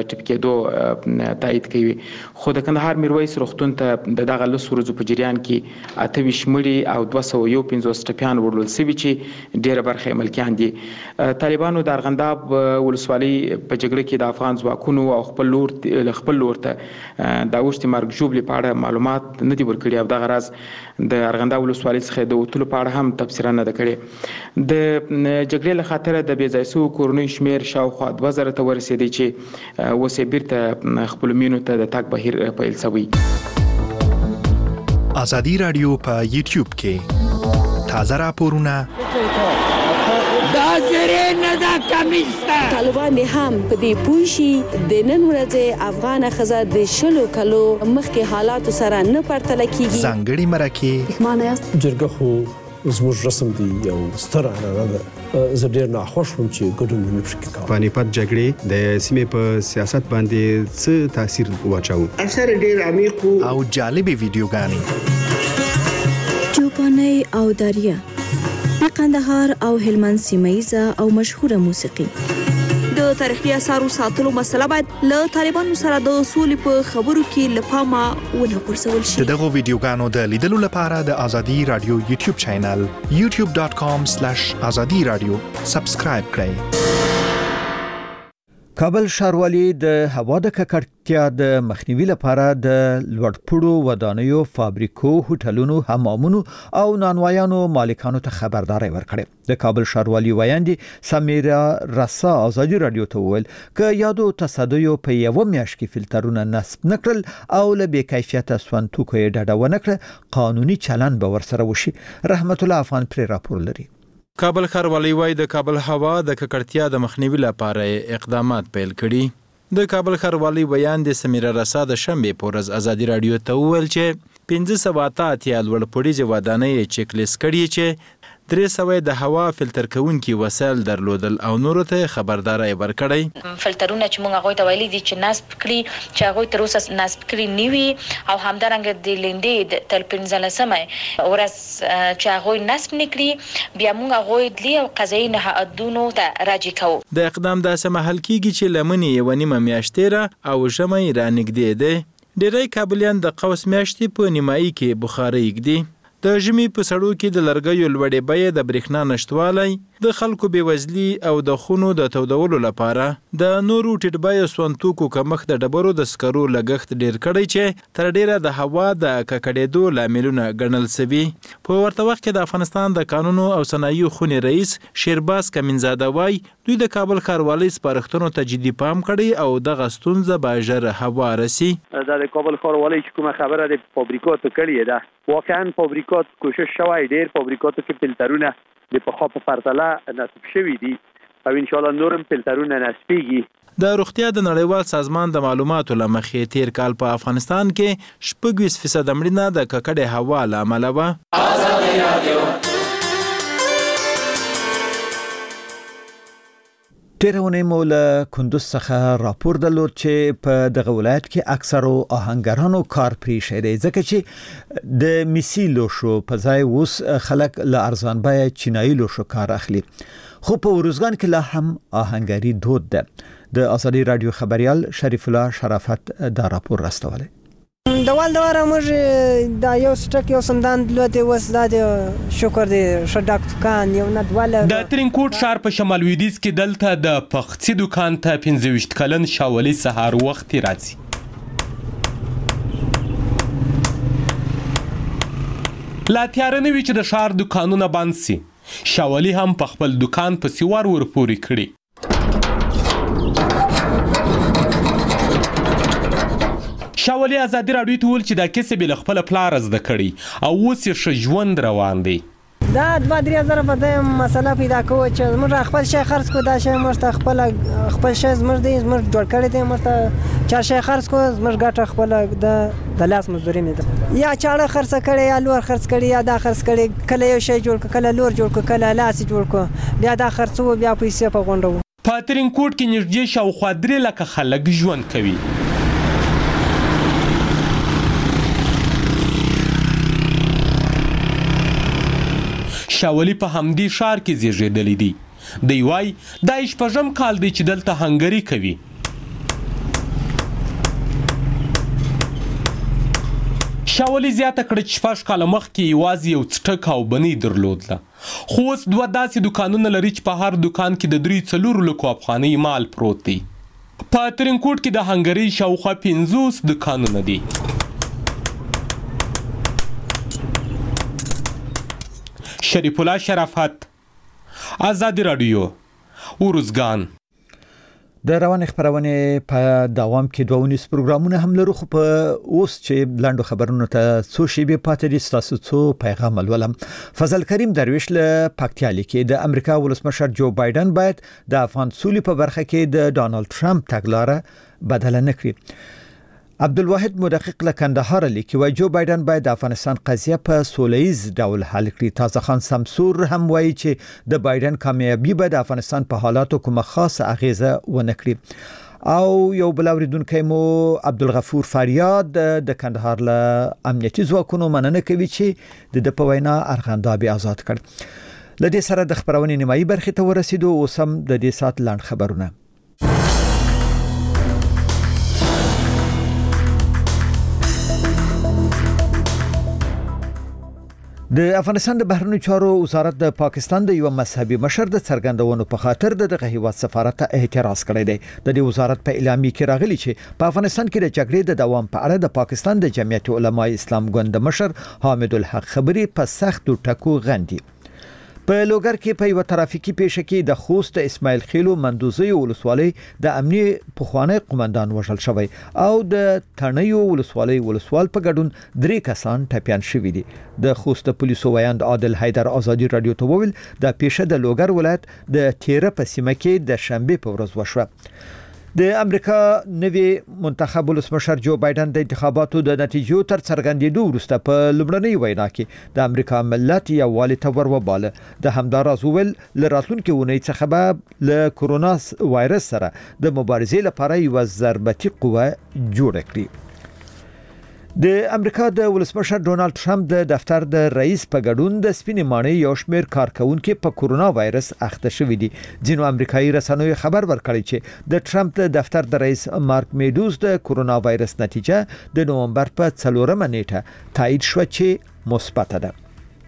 ټپکېدو تایید کوي. خو د کندهار میرویس روغتون ته د دغه لسو ورځو په جریان کې اته ویشت مړي او دوه سوه یو پنځوس ټپیان وړل سوي چې ډېره برخه یې ملکیان دي. طالبانو د ارغنداب ولسوالۍ په جګړه کې د افغان ځواکونو او خپل لور خپل لور ته د اوښتې مرګ ژوبلې په اړه معلومات نه دي ورکړي او دغه راز د ارغنداب ولسوالۍ څخه د وتلو په اړه هم تبصره نه ده کړې. د جګړې له خاطره د بې ځای شوو کورنیو شمېر شاوخوا دوه زره ته ورسېدی چې اوس یې بیرته خپلو مینو ته د تګ بهیر پیل شوی. ازادي راډیو په یوټیوب کې تازه راپورونه دا زری نه دا کمیسته طالبان هم په دې پوه شي د نن ورځې افغانه ښځه د شلو کلو مخکې حالاتو سره نه پرتله کیږي. ځانګړي مرکې معنی است جرګه خو زموږ رسم دی یو ستر عنعنه ده. زه ډېر ناخوښ وم چې ګډون مې نه شو کولی. پانیپت جګړې د سیمې په سیاست باندې څه تاثیر واچاوه؟ اثر ډېر عمیق او جالبې ویډیوګانې. چوپانۍ او دریا د قندهار او هلمند سیمه او مشهوره موسیقي. د تاریخي اثارو ساتلو مسله باید له طالبانو سره د سولې په خبرو کې له پامه ونه غورځول شي. د دغو ویډیوګانو د لیدلو لپاره د ازادي رادیو یوټیوب چینل یوټیوب ډاټ کام سلیش ازادي رادیو سبسکرایب کړئ. کابل ښاروالي د هوا د ککړتیا د مخنیوي لپاره د لوړپوړو ودانیو، فابریکو، هوټلونو، حمامونو او نانوایانو مالکانو ته خبرداري ورکړه. د کابل ښاروالي ویاندې سمیرا رسا ازادي رادیو ته وویل ک یادو تصدیو په یو میاشت کې فلټرونه نصب نکړل او له بې کیفیته سونتوکو یې ډډه ونه کړه، قانوني چلند به ورسره وشي. رحمت الله افغان پر راپور لري. کابل ښاروالي وايي د کابل هوا د ککړتیا د مخنیوي لپاره اقدامات پیل کړي. د کابل ښاروالي بیان د سمیرا رسا د شنبې په ورځ ازادي رادیو ته وویل چې پنځه سوه اته اتیا لوړپوړیزې ودانۍ چیک لیست کړي چې درې سوه د هوا فلټر کوونکي وسایل درلودل او نورو ته خبرداري ورکړي. فلټرونه چې موږ هغوی ته ویلي دي چې نصب کړي، چې هغوی تر اوسه نصب کړي نه وي، او همدارنګه د لیندې تر پنځلسمه ورځ چې هغوی نصب نه کړي بیا موږ هغوی دلی او قضایي نهادونو ته راجع کوو. د اقدام داسې محل کیږي چې لمنې یوه نیمه میاشت تېره او ژمی رانږدې دی. ډېری کابلیان د قوس میاشتې په نیمایي کې بخارۍ ږدي. د ژمي په سړو کې د لرګیو لوړې بیې، د برېښنا نشتوالی، د خلکو بېوزلي او د خونو د تودولو لپاره د نورو ټیټ بیې سونتوکو کمښت د ډبرو د سکرو لګښت ډېر کړی چې تر ډېره د هوا د ککړېدو لاملونه ګڼل سوي. په ورته وخت کې د افغانستان د قانونو او صنایعو خونې رئیس شیرباز کمینزاده وایي دوی د کابل ښاروالۍ سپارښتنو ته جدي پام کړی او دغه ستونزه به ژر هواره سي. دا د کابل ښاروالۍ چې کومه خبره د فابریکاتو کړې ده، واقعا فابریکات کوشش شوی ډېر فابریکاتو کې فلټرونه د پخوا په پرتله نصب شوي دي او ان شاء الله نورم فلټرونه نصبېږي. د روغتیا د نړیوال سازمان د معلوماتو له مخې تیر کال په افغانستان کې شپږ ویشت فیصده مړینه د ککړې هوا له امله وه. تیرونې مو له کندوز څخه راپور درلود چې په دغه ولایت کې اکثرو آهنګرانو کار پرېښی دی ځکه چې د میسي لوښو په ځای اوس خلک له ارزان بیه چینایي لوښو کار اخلي. خو په ورزګان کې لا هم آهنګري دود ده. د ازادي رادیو خبريال شریف الله شرافت دا راپور راستولی. دوال دواره موږ دا یو سټک یو سمدان دلوته وسدا د شکر دی شډاک دکان یو نه دواله د ترینکوټ ښار په شمال لویدیځ کې دلته د پخڅي دکان ته پنځه ویشت کلن شاولي سهار وخت راځي. لا تیار نه وی چې د ښار دکانونه بند سي. شاولي هم په خپل دکان په سیوار ورپوري کړی. شاولي ازادي راډیو ته ویل چې دا کسب له خپل پلار زده کړی او اوس یې ښه ژوند روان دی. دا دوه درې زره په دې مسله پیدا کوو چې موږ خپل شی خرڅ کړو، دا شی موږ ته خپل خپل شی موږ دی موږ جوړ کړی دی، موږ ته چا شی خرڅ کړو موږ ګټه خپل د د لاس مزدوري نه ده یا چاړه خرڅ کړي یا لور خرڅ کړي یا دا خرڅ کړي، کله یو شی جوړ کړه کله لور جوړ کړه کله لاس جوړ کړه بیا دا خرڅو بیا پیسې په غونډو. په ترینکوټ کې نږدې شاوخوا درې لکه خلک ژوند کوي. شاولي په همدې ښار کې زیږېدلی دی. دی وایي دا یې شپږم کال دی چې دلته هنګري کوي. شاولي زیاته کړه چې شپږ کاله مخکې یوازې یو څټک او بنۍ درلودله، خو اوس دوه داسې دکانونه لري چې په هر دکان کې د درې څلورو لکو افغانۍ مال پروت دی. په ترینکوټ کې د هنګري شاوخوا پنځوس دکانونه دي. شریف الله شرافت، ازادي رادیو، ورزګان. د روان خبرونه په دوام کې دوه ونیس پروګرامونه هم لرو، خو په اوس چې لاندو خبرونو ته څو شیبې پاتې دي ستاسو څو پیغام ولولم. فضل کریم درویش له پکتیا لیکي د امریکا ولسمشر جو بایدن باید د افغان سولې په برخه کې د ډانلډ ټرمپ تګلاره بدله نه کړي. عبدالواحد مدقق له کندهار لیکي وایي جو بایدن باید د افغانستان قضیه په سولهییز ډول حل کړي. تازه خان سمسور هم وایي چې د بایدن کامیابی به د افغانستان په حالاتو کومه خاصه اغیزه ونه کړي. او یو بل اوریدونکی مو عبدالغفور فریاد د کندهار له امنیتي ځواکونو مننه کوي چې د په وینا ارغنداب آزاد کړ. لدې سره د خبرونې نیمایي برخې ته ورسېدو. اوس هم د دې سات لاند خبرونه. د افغانستان د بهرنیو چارو وزارت د پاکستان د یو مذهبي مشر د څرګندونو په خاطر د دغه هیواد سفارت اعتراض کړی دی. د دې وزارت په اعلامیه کې راغلی چې په افغانستان کې د جګړې د دوام په اړه د پاکستان د جمعیت علماء اسلام ګوند مشر حامد الحق خبري په سختو ټکو غندي. په لوګر کې په یو ترافیکي پیښه کې د خوست اسماعیل خیلو مندوزي ولسوالۍ د امنیي پخوانی قومندان وژل شوی او د تڼیو ولسوالۍ ولسوال په ګډون درې کسان ټپيان شوي دي. د خوست پولیسو ویاند عادل حیدر ازادي رادیو ته وویل د پیښه د لوګر ولایت د تیره په سیمه کې د شنبه په ورځ وشوه. د امریکا نوی منتخب ولسمشر جو بایدن د انتخاباتو د نتیجو تر څرګندېدو وروسته په لومړنۍ وینا کې د امریکا ملت یووالي ته وروباله. د همداراز ویل ل راتلونکي اونۍ څخه به له کورونا وایرس سره د مبارزې لپاره یو ضربتي قوه جوړ کړي. د امریکا د ولسمشر ډونالد ټرمپ د دفتر د رئیس په ګډون د سپینې ماڼۍ یو شمېر کارکونکو په کورونا وایرس اخته شوي دي. ځینو امریکایي رسنیو خبر ورکړی چې د ټرمپ د دفتر د رئیس مارک میډوز د کورونا وایرس نتیجه د نومبر په څلورمه نیټه تایید شو چې مثبت ده.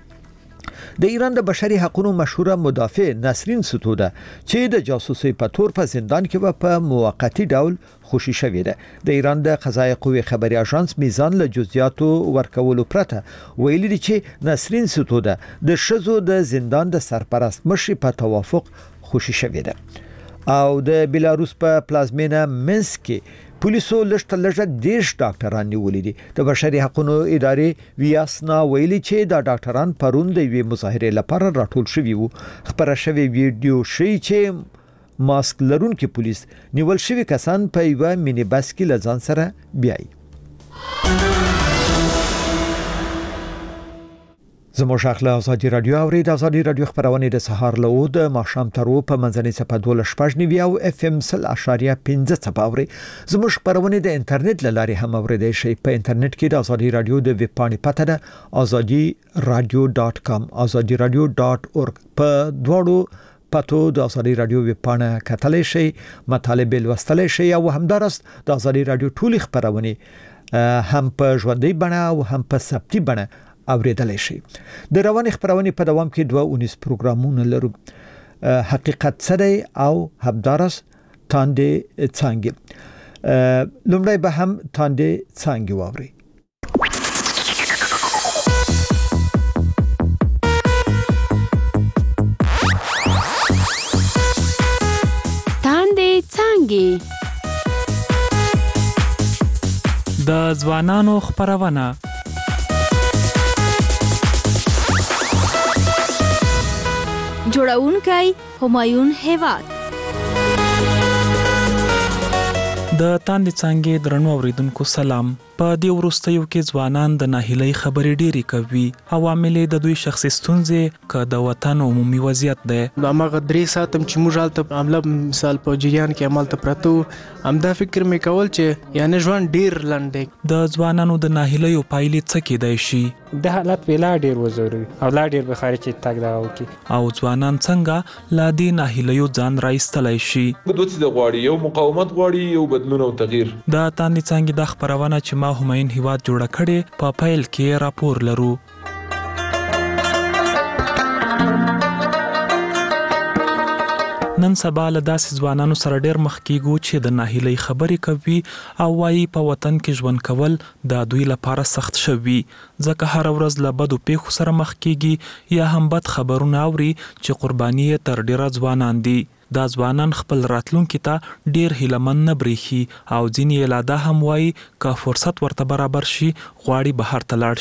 د ایران د بشري حقوقو مشهوره مدافع نسرین ستوده چې د جاسوسي په تور په زندان کې په موقتی ډول خوشي شوې ده. د ایران د قضایي قوې خبري اژانس میزان له جزئیاتو ورکولو پرته ویلي دي چې نسرین ستوده د شذو د زندان د سرپرست مشر په توافق خوشي شوې ده. او د بیلاروس په پلازمینه منسک کې پولیسو لشت لږه دیش ډاکټران نیولې دي. د بشري حقوقو ادارې ویاسنا ویلي چې دا ډاکټران پرون د یوې مظاهرې لپاره راټول شوي وو. خبره شوې ویډیو ښیي چې ماسک لرونکي پولیس نیول شوي کسان په یو مینی بس کې لزان سره بیایي. زموږ اخلا ازادي رادیو اورید ازادي رادیو خبرونه د سهار له او د ماښام تر او په منځنۍ صفه دوله شپږ نیوي او اف ام صفر اشاریه پنځه صفه اوري. زموږ خبرونه د انټرنیټ له لارې هم اوریدای شئ. په انټرنیټ کې د ازادي رادیو د ویب پاڼې پته ده ازادي رادیو ډاټ کام ازادي رادیو ډاټ اورګ. په دواړو پتو د ازادي رادیو ویب پاڼه کتلی شئ، مطالب لوستلی شئ او همدارس د ازادي رادیو ټولې خبرونه هم په ژوندۍ بڼه او هم په ثبتي بڼه اوریدلای شي. د رواني خبرونې په دوام کې دوه اونیز پروګرامونه لرو. حقیقت څه دی او همدارس تاندې څانګې. لومړی به هم تاندې څانګې واوري. تاندې څانګې د ځوانانو خبرونه. جوړونکی همایون هیواد. د تاندې څانګې درنو اوریدونکو سلام. په دې وروستیو کې ځوانان د ناهیلۍ خبرې ډېرې کوي. عوامل د دوی شخصي ستونزې که د وطن عمومي وضعیت دی. هماغه درې ساعت چې موږ هلته عمله مثال په جریان کې همالته پراته وو، همدا فکر مې کول چې یعنې ژوند ډېر لنډ دی. د ځوانانو د ناهیلیو پایلې څه کیدای شي؟ د حالت به لا ډېر وزوري او لا ډېر به خارج تک دا وکي. او ځوانان څنګه لا دې ناهیلیو ځان راایستلی شي؟ دوی څه غواړي؟ یو مقاومت غواړي، یو بدلون او تغییر. د تاندې څانګې د خبرونه چې ما همایون هیواد جوړه کړې په پیل کې راپور لرو. نن سبا له داسې ځوانانو سره ډېر مخ کېږو چې د ناهیلۍ خبرې کوي او وایي په وطن کې ژوند کول د دوی لپاره سخت شوي، ځکه هره ورځ له بدو پیښو سره مخ کېږي یا هم بد خبرونه اوري چې قرباني یې تر ډېره ځوانان دي. دا ځوانان خپل راتلونکي ته ډېر هیلهمند نه برېښي او ځینې یې لا دا هم وایي که فرصت ورته برابر شي غواړي بهر ته لاړ شي.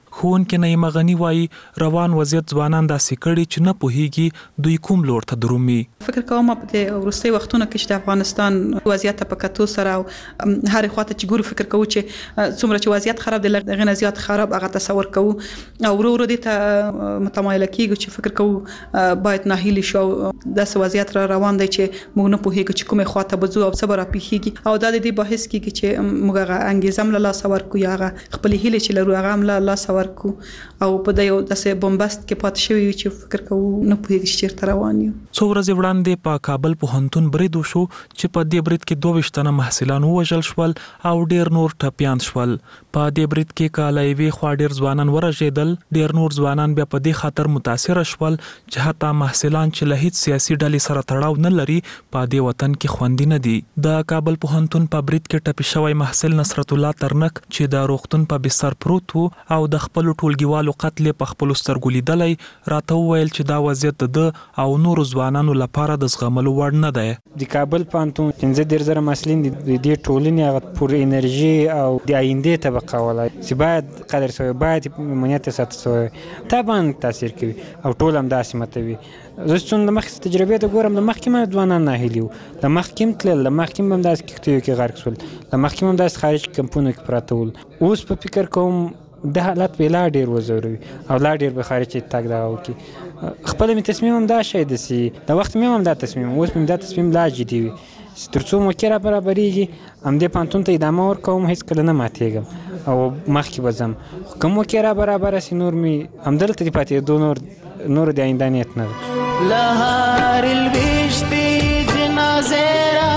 ښوونکی نعیم غنی وایي روان وضعیت ځوانان داسې کړي چې نه پوهیږي دوی کوم لور ته درومي. فکر کوم په دې وروستي وختونو کې چې د افغانستان وضعیت په کتو سره او هر خواته چې ګورو فکر کوو چې څومره چې وضعیت خراب دی لږ نه زیات خراب هغه تصور کوو او ورو ورو دې ته متمایل کیږو چې فکر کوو باید ناهیلي شو داسې وضعیت را روان دی چې موږ نه پوهیږو چې کومه خواته بځو او څه به راپېښیږي او دا د دې بحث کېږي چې موږ هغه انګیزه هم له لاسه ورکړو یا هغه خپلې هیلې چې لرو هغه هم له لاسه ورکړو او په دې یو داسې بمبست کې پاتې شوي یو چې فکر کوو نه پوهیږو چې چېرته روان یو. څو ورځې وړاندې په کابل پوهنتون برید وشو چې په دې برید کې دوه ویشت تنه محصلان ووژل شول او ډېر نور ټپیان شول. په دې برید کې که له یوې خوا ډېر ځوانان ورژېدل ډېر نور ځوانان بیا په دې خاطر متاثره شول چې حتی محصلان چې له هیڅ سیاسي ډلې سره تړاو نه لري په دې وطن کې خوندي نه دي. د کابل پوهنتون په برید کې ټپي شوی محصل نصرت الله ترنک چې د روغتون په بستر پروت و او د خپل ټولګیوالو قتل په خپل سترګو لیدلی راته وویل چې دا وضعیت د او نورو ځوانانو لپاره د زغملو وړ نه دی. د کابل پوهنتون پنځه دېرش زره محصلین د دې ټولنې هغه پر انرژي او د آیندې طبقه ولای چې باید قدر شوی باید امنیت ساتل شوی طبعا تاثیر کوي او ټول هم داسې متوي. زه څومره د مخکې تجربې ته ګورم د مخکې هم ځوانان ناهیلي وو د مخکې هم تلل د مخکې هم همداسې کښتیو کې غرق شول د مخکې هم همداسې خارج کمپونو کې پراته ول. اوس په فکر کوم د حالت به لا ډېر وزوروي او لا ډېر به خارج تګ دغه وکړي. خپل مې تصمیم هم دا شی دسي د وخت مې هم دا تصمیم اوس مې دا تصمیم لا جدي وي تر څو موقع را برابرېږي همدې پوهنتون ته ادامه ورکوم هېڅکله نه ماتېږم او مخکې به ځم خو که موقع را برابره سي نور مې همدلته دې پاتېدو نور نور د آینده نیت نه ده. لهار الوشتي جنازه را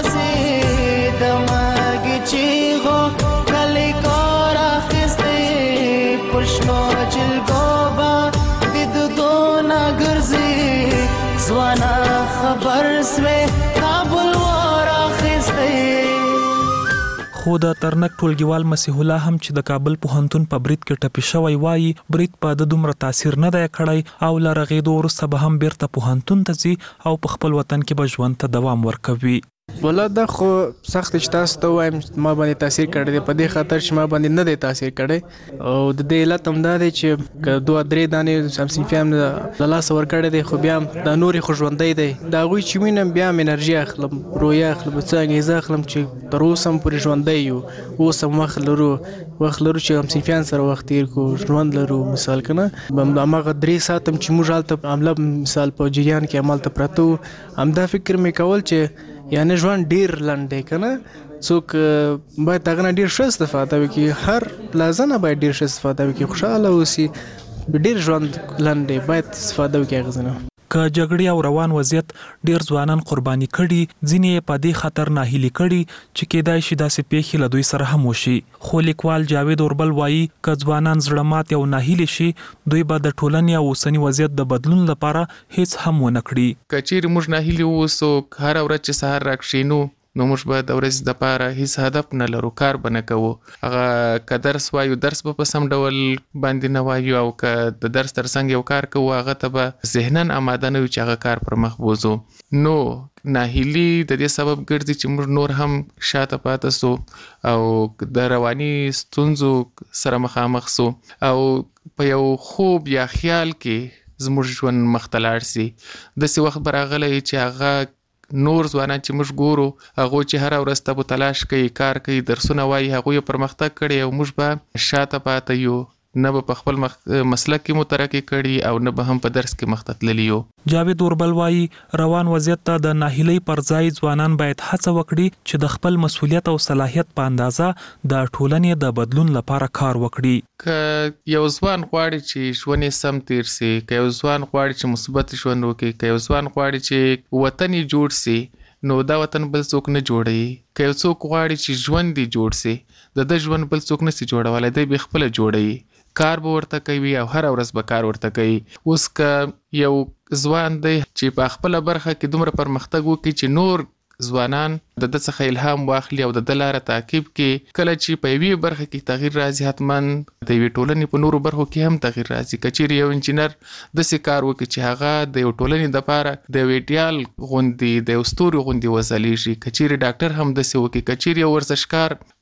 پاسې د مرګ چیغو کلی کور اخیستی پشنو جلګو به د دونه ګرځي ځوانا خبر سوې کابل ور اخیستی. خو د ترنک ټولګیوال مسیح الله هم چې د کابل پوهنتون په برید کې ټپي شوی وایي برید په د دومره تاثیر نه دی کړی او له رغېدو وروسته به هم بیرته پوهنتون ته ځي او په خپل وطن کې به ژوند ته دوام ورکوي. ولا دا خو سخت چې تاسو ته وایم ما باندې تاثیر کړی دی په دې خاطر چې ما باندې نه دی تاثیر کړی او د دې علت هم دا دی چې که دوه درې دانې سمسینفیان له لاسه ورکړی دی خو بیا هم دا نورې خو ژوندی دی د هغوی چې وینم بیا هم انرژي اخلم رویه اخلم څه انګېزه اخلم چې تر اوسه هم پورې ژوندی یو اوس هم وخت لرو وخت لرو چې همسینفیان سره وخت تېر کړو ژوند لرو مثال که نه هماغه درې ساعت هم چې موږ هلته عمله مثال په جریان کې همالته پراته وو همدا فکر مې کول چې یعنی ژوند ډیر لنډ دی که نه څوک باید هغه نه ډیر ښه استفاده وکړي هر لحظه نه باید ډیر ښه استفاده وکړي خوشحاله اوسي ډیر ژوند لنډ دی باید استفاده وکړي هغه څه نه. که جګړې او روان وضعیت ډیر ځوانان قرباني کړي ځینې یې په دې خاطر ناهیلي کړي چې کېدای شي داسې پیښې له دوی سره هم وشي. خو لیکوال جاوید اوربل وایي که ځوانان زړه ماتې او ناهیلي شي دوی به د ټولنې او اوسني وضعیت د بدلون لپاره هیڅ هم ونه کړي. که چیرې موږ ناهیلي اوسو هره ورځ چې سهار راکښېنو نو موږ به د ورځې دپاره هیڅ هدف نه لرو کار به نه کوو هغه که درس وایو درس به په سم ډول باندې نه وایو او که د درس تر څنګ یو کار کوو هغه ته به ذهناً اماده نه یو چې هغه کار پر مخ بوځو. نو ناهیلي د دې سبب ګرځي چې موږ نور هم شاته پاته سو او د رواني ستونزو سره مخامخ سو او په یو خوب یا خیال کې زموږ ژوند مخ ته لاړ سي. داسې وخت به راغلی چې هغه نور ځوانان چې موږ ګورو هغوی چې هره ورځ تب تلاش کوي کار کوي درسونه وایي هغوی یې پرمختګ کړی او موږ به شاته پاته یو نه به په خپل مسلک کې مو ترقي کړي او نه به هم په درس کې مخ ته تللي یو. جاوید اوربل وایي روان وضعیت ته د ناهیلۍ پر ځای ځوانان باید هڅه وکړي چې د خپل مسؤلیت او صلاحیت په اندازه د ټولنې د بدلون لپاره کار وکړي. که یو ځوان غواړي چې ژوند یې سم تیر سي که یو ځوان غواړي چې مثبت ژوند وکړي که یو ځوان غواړي چې وطن یې جوړ سي نو دا وطن بل څوک نه جوړوي. که یو څوک غواړي چې ژوند یې جوړ سي د ده ژوند بل څوک نسي جوړولی دی به خپله جوړوي کار به ورته کوي او هره ورځ به کار ورته کوي. اوس که یو ځوان دی چې په خپله برخه کې دومره پرمختګ وکړي چې نور ځوانان د ده څخه الهام واخلي او د ده لاره تعقیب کړي کله چې په یوې برخه کې تغییر راځي حتما د یوې ټولنې په نورو برخو کې هم تغییر راځي. که چیرې یو انجینر داسې کار وکړي چې هغه د یو ټولنې دپاره د یو ایډیال غوندې د یو ستوري غوندې وځلیږي که چیرې ډاکټر هم داسې وکړي که چیرې یو ورزشکار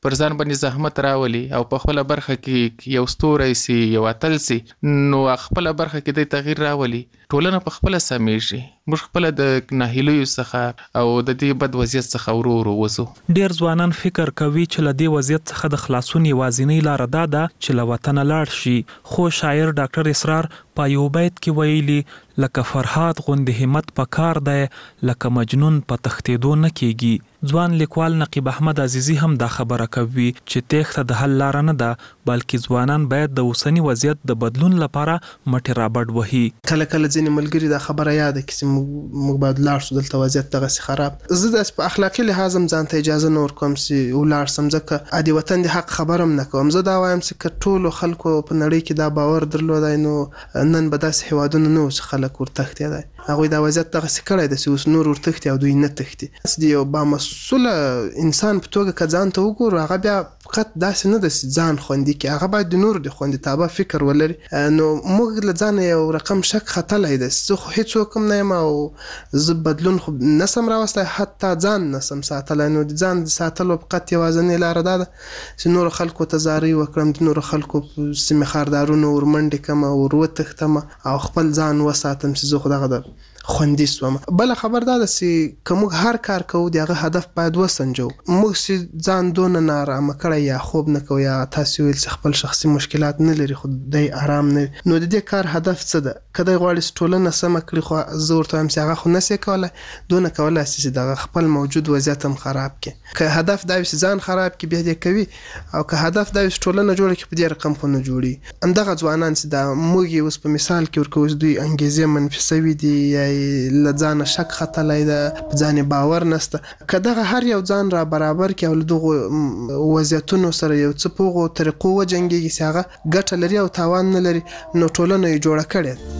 پر ځان باندې زحمت راولي او په خپل برخه کې یو ستوري سي یو اتل سي نو خپل برخه کې د تغییر راولي ټولنه په خپل سمېږي موږ خپل د ناهیلیو څخه او د دې بد وضعیت څخه ورو ورو وځو. ډیر ځوانان فکر کوي چې له دې وضعیت څخه د خلاصون یوازینۍ لار دا ده چې له وطنه لاړ شي، خو شاعر ډاکټر اسرار په یو بیت کې ویلي لکه فرهاد غوندې همت په کار دی لکه مجنون په تښتېدو نه کېږي. ځوان لیکوال نقیب احمد عزیزي هم دا خبره کوي چې تېښته د حل لاره نه ده بلکې ځوانان باید د اوسني وضعیت د بدلون لپاره مټې رابډ وهي. کله کله ځینې ملګري دا خبره یاده کړي چې موږ باید لاړ شو دلته وضعیت دغسې خراب. زه داسې په اخلاقي لحاظ هم ځان ته اجازه نه ورکوم چې ولاړ شم ځکه ادي وطن د حق خبره هم نه کوم. زه دا وایم چې که ټولو خلکو په نړۍ کې دا باور درلودای نو نن به داسې هیوادونه نه وو چې خلک ورتښتېدای. هغوی دا وضعیت دغسې کړی ده چې اوس نور ورتښتي او دوی نه تښتي. د یو بامسؤله انسان په توګه که ځان ته وګورو هغه بیا فقط داسې نه ده چې ځان خوندي کړي، هغه باید د نورو د خوندیتابه فکر ولري. نو موږ له ځانه یو رقم شک ختلی دی. زه خو هېڅوک هم نه یم او زه بدلون خو نسم راوستی، حتی ځان نسم ساتلی. نو د ځان د ساتلو فقط یوازینۍ لاره دا ده چې نورو خلکو ته زارۍ وکړم، د نورو خلکو په سیمې خاردارونو ورمنډې کړم او ور وتښتم او خپل ځان وساتم چې زه خو دغه د خوندي سوم. بله خبر دا ده چې که موږ هر کار کوو د هغه هدف باید وسنجو. موږ چې ځان دونه نارامه کړی یا خوب نه کوو یا تاسې ویل چې خپل شخصي مشکلات نه لري خو دی آرام نه وي، نو د دې کار هدف څه ده؟ که دی غواړي چې ټولنه سمه کړي خو زه ورته وایم چې هغه خو نسې کولی، دونه کولی شي چې دغه خپل موجود وضعیت هم خراب کړي. که هدف دا وي چې ځان خراب کړي بیا دې کوي، او که هدف دا وي چې ټولنه جوړه کړي په دې رقم خو نه جوړي. همدغه ځوانان چې دا موږ یې اوس په مثال کې ورکوو چې دوی انګیزې منفي سوي دي یا له ځانه شک ختلی ده، په ځان باور نسته. که دغه هر یو ځان را برابر کړي او له دغو وضعیتونو سره یو څه په هغو طریقو وجنګېږي چې هغه ګټه لري او تاوان نه لري، نو ټولنه یې جوړه کړې ده.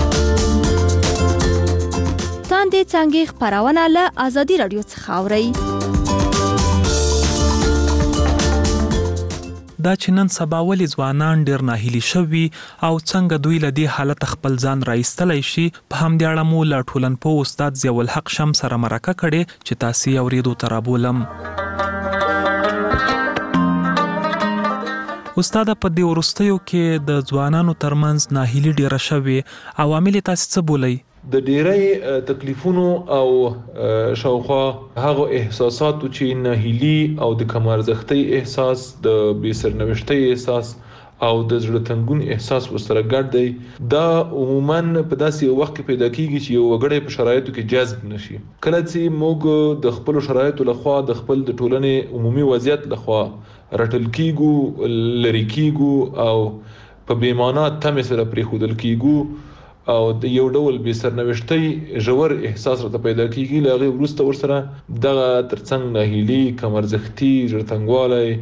تاندې څانګې خپرونه له ازادي راډیو څخه اورئ. دا چې نن سبا ولې ځوانان ډېر ناهیلي شوي او څنګه دوی له دې حالت خپل ځان راایستلی شي، په همدې اړه مو له ټولنپوه استاد ضیاءالحق شم سره مرکه کړې چې تاسې یې اورېدو ته رابولم. استاده، په دې وروستیو کې د ځوانانو ترمنځ ناهیلي ډېره شوې، عوامل یې تاسې څه بولئ؟ د ډیری تکلیفونو او شاوخوا هغه احساساتو چې ناهیلي او د کم ارزښتۍ احساس، د بې سرنوشتۍ احساس او د زړه تنګون احساس ورسره ګډ دی، دا عموما په داسې یو وخت کې پیدا کیږي چې یو وګړی په شرایطو کې جذب نشي. کله چې موږ د خپلو شرایطو لخوا د خپل د ټولنې عمومي وضعیت لخوا رټل کیږو، لرې کیږو او په بې معنا تمې سره پرېښودل کیږو او د یو ډول بې سرنوشتۍ ژور احساس راته پیدا کیږي، له هغې وروسته ورسره دغه ترڅنګ ناهیلي، کم ارزښتي، زړه تنګوالی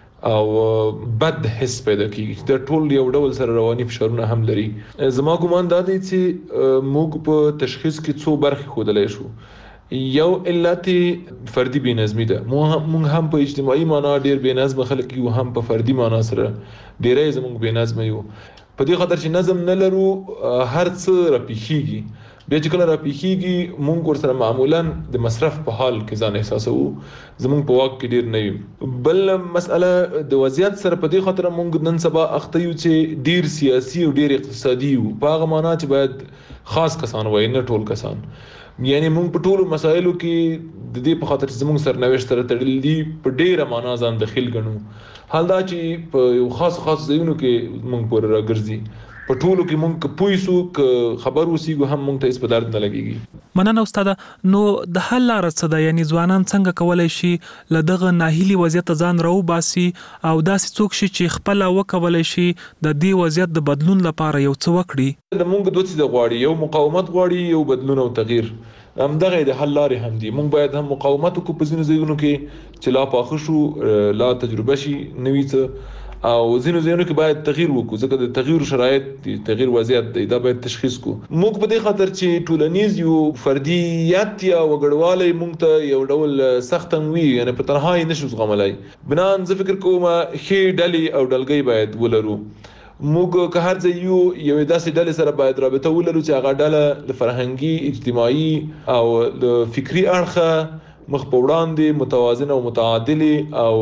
او بد حس پیدا کیږي. د ټول یو ډول سره رواني فشارونه هم لري. زما ګمان دا دی چې موږ په تشخیص کې څو برخې ښودلی شو. یو علت فردي بې نظمي ده. موږ هم په اجتماعي معنا ډېر بې نظمه خلک یو، هم په فردي معنا سره ډېری زموږ بې نظمه یو. په دې خاطر چې نظم نه لرو هر څه راپېښېږي. بیا چې کله راپېښېږي موږ ورسره معمولا د مصرف په حال کې ځان احساسوو، زموږ په واک کې ډېر نه وي. بل مسئله د وضعیت سره په دې خاطر موږ نن سبا اخته یو چې ډېر سیاسي او ډېر اقتصادي یو، په هغه معنا چې باید خاص کسان وایي، نه ټول کسان. یعنی موږ په ټولو مسایلو کې د دې په خاطر چې زموږ سرنوشت سره تړلي دي په ډېره معنا ځان دخیل ګڼو. حال دا چې په یو خاص خاص ځایونو کې موږ پورې راګرځي، په ټولو کې موږ که پوه سو که خبر اوسېږو هم موږ ته هېڅ په درد نه لګېږي. مننه استاده. نو د حل لاره څه ده؟ یعنې ځوانان څنګه کولی شي له دغه ناهیلي وضعیته ځان راوباسي او داسې څوک شي چې خپله وکولی شي د دې وضعیت د بدلون لپاره یو څه وکړي؟ له موږ دوه څیزه غواړي، یو مقاومت غواړي، یو بدلون او تغییر. همدغه د حل لارې هم دي. موږ باید هم مقاومت وکړو په ځینو ځایونو کې چې لا پاخه شو، لا تجربه شي نوي څه، او ځینو ځایونو کې باید تغییر وکړو ځکه د تغییر شرایط دي، تغییر وضعیت دی، دا باید تشخیص کړو. موږ په دې خاطر چې ټولنیز یو فردیت یا وګړوالی موږ ته یو ډول سخت وي، یعنې په تنهایي نشو زغملی. بنان زه فکر کوم ښې ډلې او ډلګۍ باید ولرو. موږ که هر ځای یو یوې داسې ډلې سره باید رابطه ولرو چې هغه ډله د فرهنګي، اجتماعي او د فکري اړخه مخ په وړاندې متوازنه او متعادلې او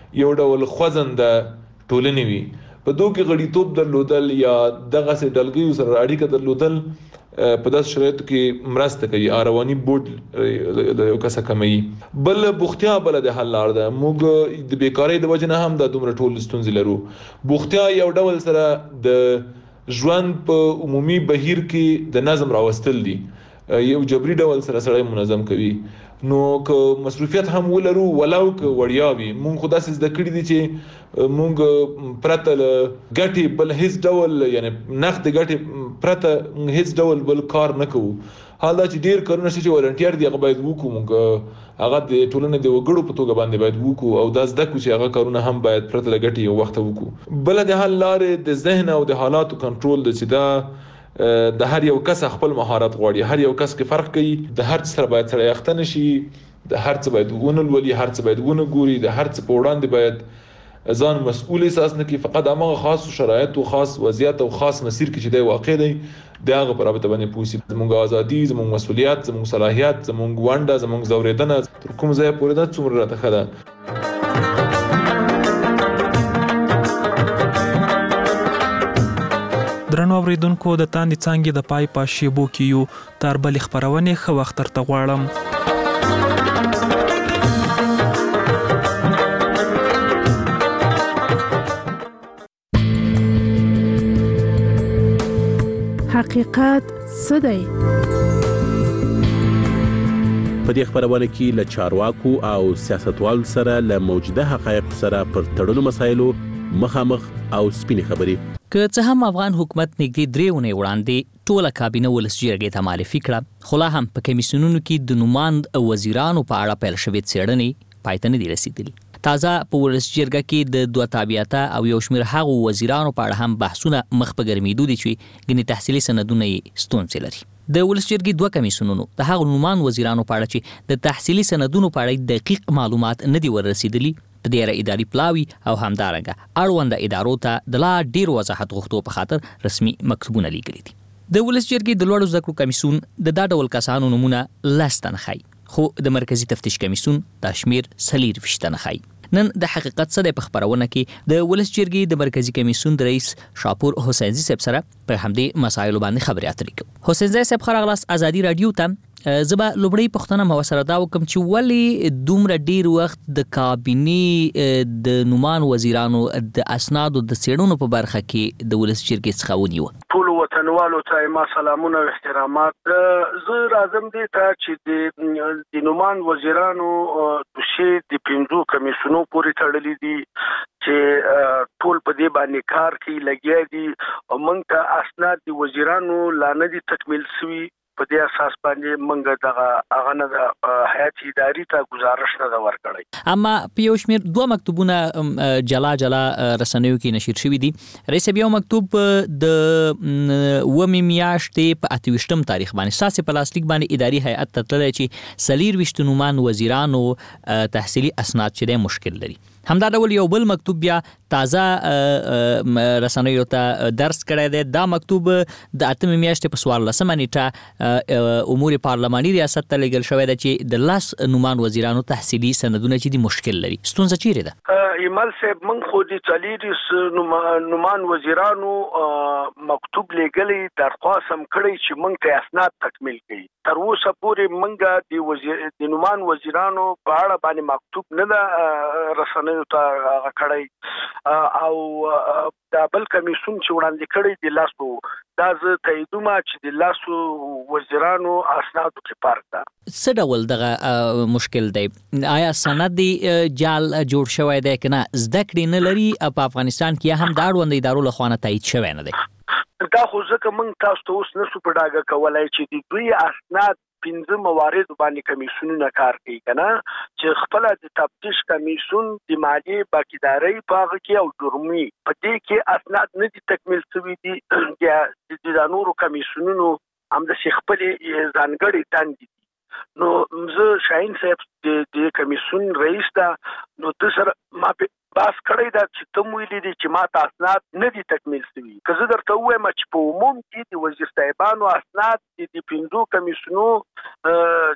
یو ډول خوځنده ټولنې وي. په دوه کې غړیتوب درلودل یا دغه سه ډلګیو سره اړیکه درلودل په داس شرایطو کې مرسته کوي. اروانی بورډ د یو کس کمي بل بوختیا بل د حل لار ده. موږ د بیکاری د وجنه هم د دومره ټول ستونزې لرو. بوختیا یو ډول سره د ژوند په عمومي بهیر کې د نظم راوستل دي. یو جبري ډول سره سره منظم کوي. نو که مصروفیت هم ولرو ولو که وړیا وي. مونږ خو داسې زده کړي دي چې مونږ پرته له ګټې بل هیڅ ډول یعنی نقد ګټې پرته هیڅ ډول بل کار نه کوو. حال دا چې ډیر کارونه چې ولنټیر دي هغه باید وکړو. مونږ هغه د ټولنې د وګړو په توګه باندې باید وکړو او دا زده کړو چې هغه کارونه هم باید پرته له ګټې یو وخت وکړو. بل د حل لارې د ذهن او د حالاتو کنټرول د چې دا د هر یو کس خپل مهارت غواړي. هر یو کس کې فرق کوي. د هر څه سره باید سره یختن شي. د هر څه باید ونل ولي هر څه باید ونه ګوري. د هر څه په وړاندې باید ځان مسؤل احساس نه کوي. فقط هغه خاص شرایط او خاص وضعیت او خاص مسیر کې چې دی واقع دی د هغه پر رابطه باندې پوسی. زموږ ازادي، زموږ مسؤلیت، زموږ صلاحیت، زموږ ونده، زموږ زوریدنه تر کوم ځای پورې ده څومره راته خده. درنو اوریدونکو د تاندې څانګې د پای په شیبو کې یو تر بلې خبرونه ښه وخت ترته غواړم. حقیقت څه دی؟ په دې خبرونه کې له چارواکو او سیاستوالو سره له موجوده حقایق سره پر تړلو مسایلو مخامخ او سپینې خبرې. که څه هم افغان حکومت نږدې درې اونۍ وړاندې ټوله کابینه ولس جرګې ته معرفي کړه، خو لا هم په کمیسیونونو کې د نوماند وزیرانو په اړه پیل شوې څېړنې پای ته نه دي رسېدلي. تازه په ولس جرګه کې د دوه تابعیته او یو شمېر هغو وزیرانو په اړه هم بحثونه مخ په ګرمېدو دي چې ګنې تحصیلي سندونه یې ستونزې لري. د ولس جرګې دوه کمیسیونونو د هغو نوماند وزیرانو په اړه چې د تحصیلي سندونو په اړه دقیق معلومات نه دي وررسېدلي، په دې اړه اداري پلاوي او همدارنګه اړونده ادارو ته د لا ډیر وضاحت غوښتو په خاطر رسمي مکتوبونه لیکلي دي. د ولس جرګې د لوړو زده کړو کمیسیون د دا ډول کسانو نومونه لس تنه ښیي، خو د مرکزی تفتیش کمیسیون دا شمیر څلور ویشت تنه ښیي. نن د حقیقت څه دی په خبرونه کې د ولس جرګې د مرکزی کمیسیون د رئیس شاپور حسینزي صاحب سره پر همدې مسایلو باندې خبرې اترې کوو. حسینزي صاحب ښه راغلاست ازادي رادیو ته. زه به لومړی پوښتنه مو سره دا وکم چې ولې دومره ډیر وخت د کابینې د نومان وزیرانو د اسنادو د څېړنو په برخه کې د ولس جرګې څخه ونیوه. ټول وطنوالو ته ما سلامونه او احترامات. زه راځم دې ته چې د نومان وزیرانو دوشي د پنځو کمیسیونو پورې تړلې دي چې ټول په دې باندې کار کوي لګیا دي او موږ ته اسناد د وزیرانو لا نه دي تکمیل شوي. په دې اساس باندې موږ دغه هغه نه د هیئت اداري ته گزارش نه ورکړی. اما په یو شمېر دوه مکتوبونه جلا جلا رسنیو کې نشر شوي دي. رئیس یو مکتوب د اوومې میاشتې په اته ویشتم تاریخ باندې ستاسې په لاسلیک باندې اداري هیئت ته تللی چې څلور ویشت نومان وزیرانو تحصیلي اسناد چې دی مشکل لري. همدا ډول یو بل مکتوب بیا تازه رسنیو ته درس کړی دی. دا مکتوب د اتمې میاشتې په څوارلسمه نیټه امور پارلماني ریاست ته لیږل شوی دی چې د لس نومان وزیرانو تحصیلي سندونه چې دي مشکل لري. ستونزه چیرې ده؟ ایمل صاحب موږ خو د څلور نومان وزیرانو مکتوب لیږلی درخواست هم کړی چې موږ ته اسناد تکمیل کړي. تر اوسه پورې موږ د وزیر د نومان وزیرانو په اړه باندې مکتوب نه ده رسنیو ته هغه کړی او دا بل کمیسیون چې وړاندې کړی د لاسو دا زه تاییدومه چې د لاسو وزیرانو اسنادو کې فرق ده. څه ډول دغه مشکل دی؟ آیا سند جعل جوړ شوی دی که نه زده کړې نه لري په افغانستان کې هم د اړوندو ادارو له خوا نه تایید شوی نه دی؟ دا خو ځکه موږ تاسو ته اوس نشو په ډاګه کولی چې د دوی اسناد پنځه موارد باندې کمیسیونونه کار کوي کنه چې خپل د تفتیش کمیسیون د مالیې باکیداري په هغه کې او جرمي په دې کې اسناد نه دي تکمیل شوي دي یا د نورو کمیسیونونو هم د خپل ځانګړي دندې دي. نو زه شاهین صاحب د کمیسیون رئیس ته نو د سره ما باس کړی دا چې ته مو ویلي دي چې ما ته اسناد نه دي تکمیل شوي. که زه درته ووایم چې په عموم کې د وزیر صاحبانو اسناد د پنځو کمیسیونو چې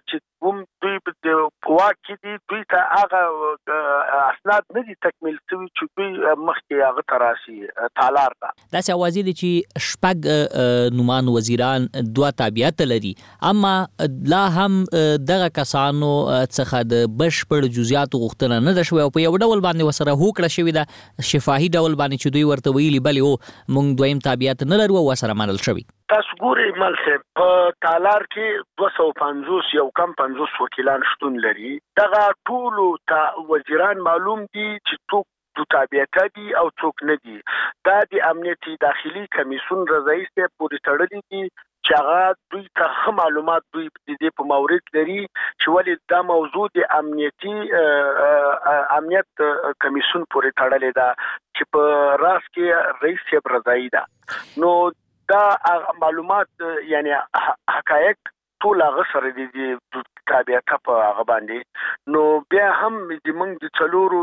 کوم دوی په واک کې دي دوی ته هغه اسناد نه دي تکمیل شوي چې دوی مخکې هغه ته راشي تالار ته. داسې اوازې دي چې شپږ نومان وزیران دوه تابعیت لري، اما لا هم دغه کسانو څخه د بشپړ جزئیاتو غوښتنه نه ده شوې او په یو ډول باندې ورسره هوکړه شوې ده شفاهي ډول باندې چې دوی ورته ویلي بلې او موږ دویم تابعیت نه لرو او ورسره منل شوي. تاسو ګورئ مل صاحب په تالار کې دوه سوه پنځوس یو کم پنځوس وکیلان شتون لري. دغه ټولو ته وزیران معلوم دي چې څوک دو تابعیت دي او څوک نه دي. دا د امنیتي داخلي کمیسیون رضایي صاحب پورې تړلي دي چې هغه دوی ته ښه معلومات دوی د دې په مورد لري چې ولې دا موضوع د امنیتي امنیت کمیسیون پورې تړلې ده چې په راس کې رئیس صاحب رضایي ده. نو دا معلومات یعنی حقایق ټول هغه سره دي تابعیت په هغه باندې. نو بیا هم زموږ د څلورو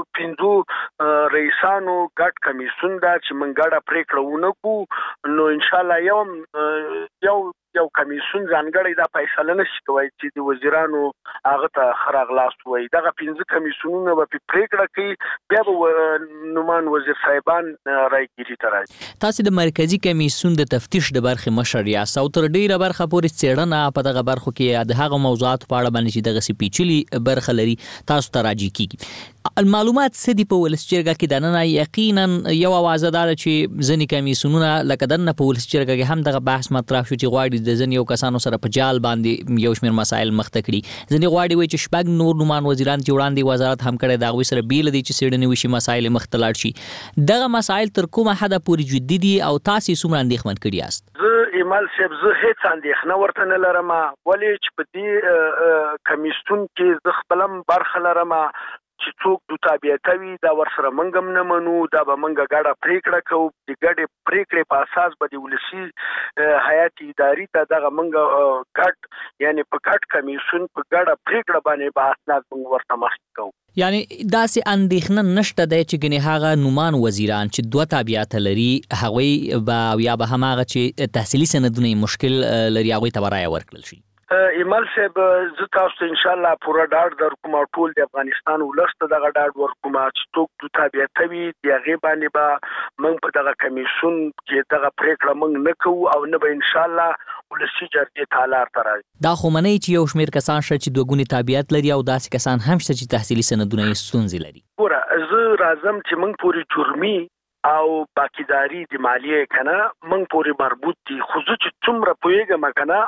پنځو رئیسانو ګډ کمیسیون دا چې موږ ګډه پریکړه ونه کړو نو ان شاء الله یو یو یو کمیسیون ځانګړی دا فیصله نشي کوي چې د وزیرانو هغه ته خراغلاس وایي. دغه پنځه کمیسیونونه به پریکړه کوي بیا به نومان وزیر صاحبان رايګيري ته راځي. تاسو د مرکزی کمیسیون د تفتیش د برخې مشر یاست او تر ډیره برخه پورې څېړنه په دغه برخو کې د هغه موضوعاتو په اړه باندې چې دغه سپیچلي برخه لري تاسو ته راځي کیږي. معلومات سدي په ولس جرګه کې د نن یقینا یو आवाज دار چې ځنی کمیسیونونه لکه دنه په ولس جرګه کې هم دغه بحث مطرح شو چې غواړي د ځنی یو کسانو سره په جال باندې یو شمېر مسایل مخته کړي. ځنی غواړي وایي چې شپږ نور نومان وزیران چې وړاندې وزارت هم کړی دا غوي سره بیل دي چې سیډنی وشي مسایل مخته لاړ شي. دغه مسایل تر کومه حده پورې جدي دي او تاسو څومره اندېښمن کړي یاست؟ زه ایمال صاحب زه هیڅ اندېښنه ورته نه لرم ولې چې په دې کمیسیون کې زه خپلم برخه لرم چې څوک د تابعیت وي دا ورسره منګم نه منو دا به منګه ګډه پریکړه کوو د ګډې پریکړې په اساس به د ولسی حیات اداري ته دغه منګه ګډ یعنی په ګډ کمیسیون په ګډه پریکړه باندې به اسناد موږ ورته مخکې کوو. یعنی داسې اندېښنه نشته دی چې ګنې هغه نومان وزیران چې دوه تابعیت لري هغوی به یا به هماغه چې تحصیلي سندونه مشکل لري هغوی ته به رایه ورکړل شي؟ ایمال صاحب زه تاسو ته ان شاء الله پوره ډاډ درکوم ټول د افغانستان ولست دغه ډاډ ورکوم چې څوک د تابعیت وي د هغه باندې به موږ په دغه کمیسیون کې دغه پریکړه موږ نه کوو او نه به ان شاء الله ولسی جرګې تالار ته راځي. دا خو منئ چې یو شمېر کسان شته چې دوه ګونې تابعیت لري او داسې کسان هم شته چې تحصیلي سندونه یې ستونزې لري. ګوره زه راځم چې موږ پورې جرمي او باکیداری د مالیه کنه من پورې مربوط دي خو زه چې څومره پوهیږم کنه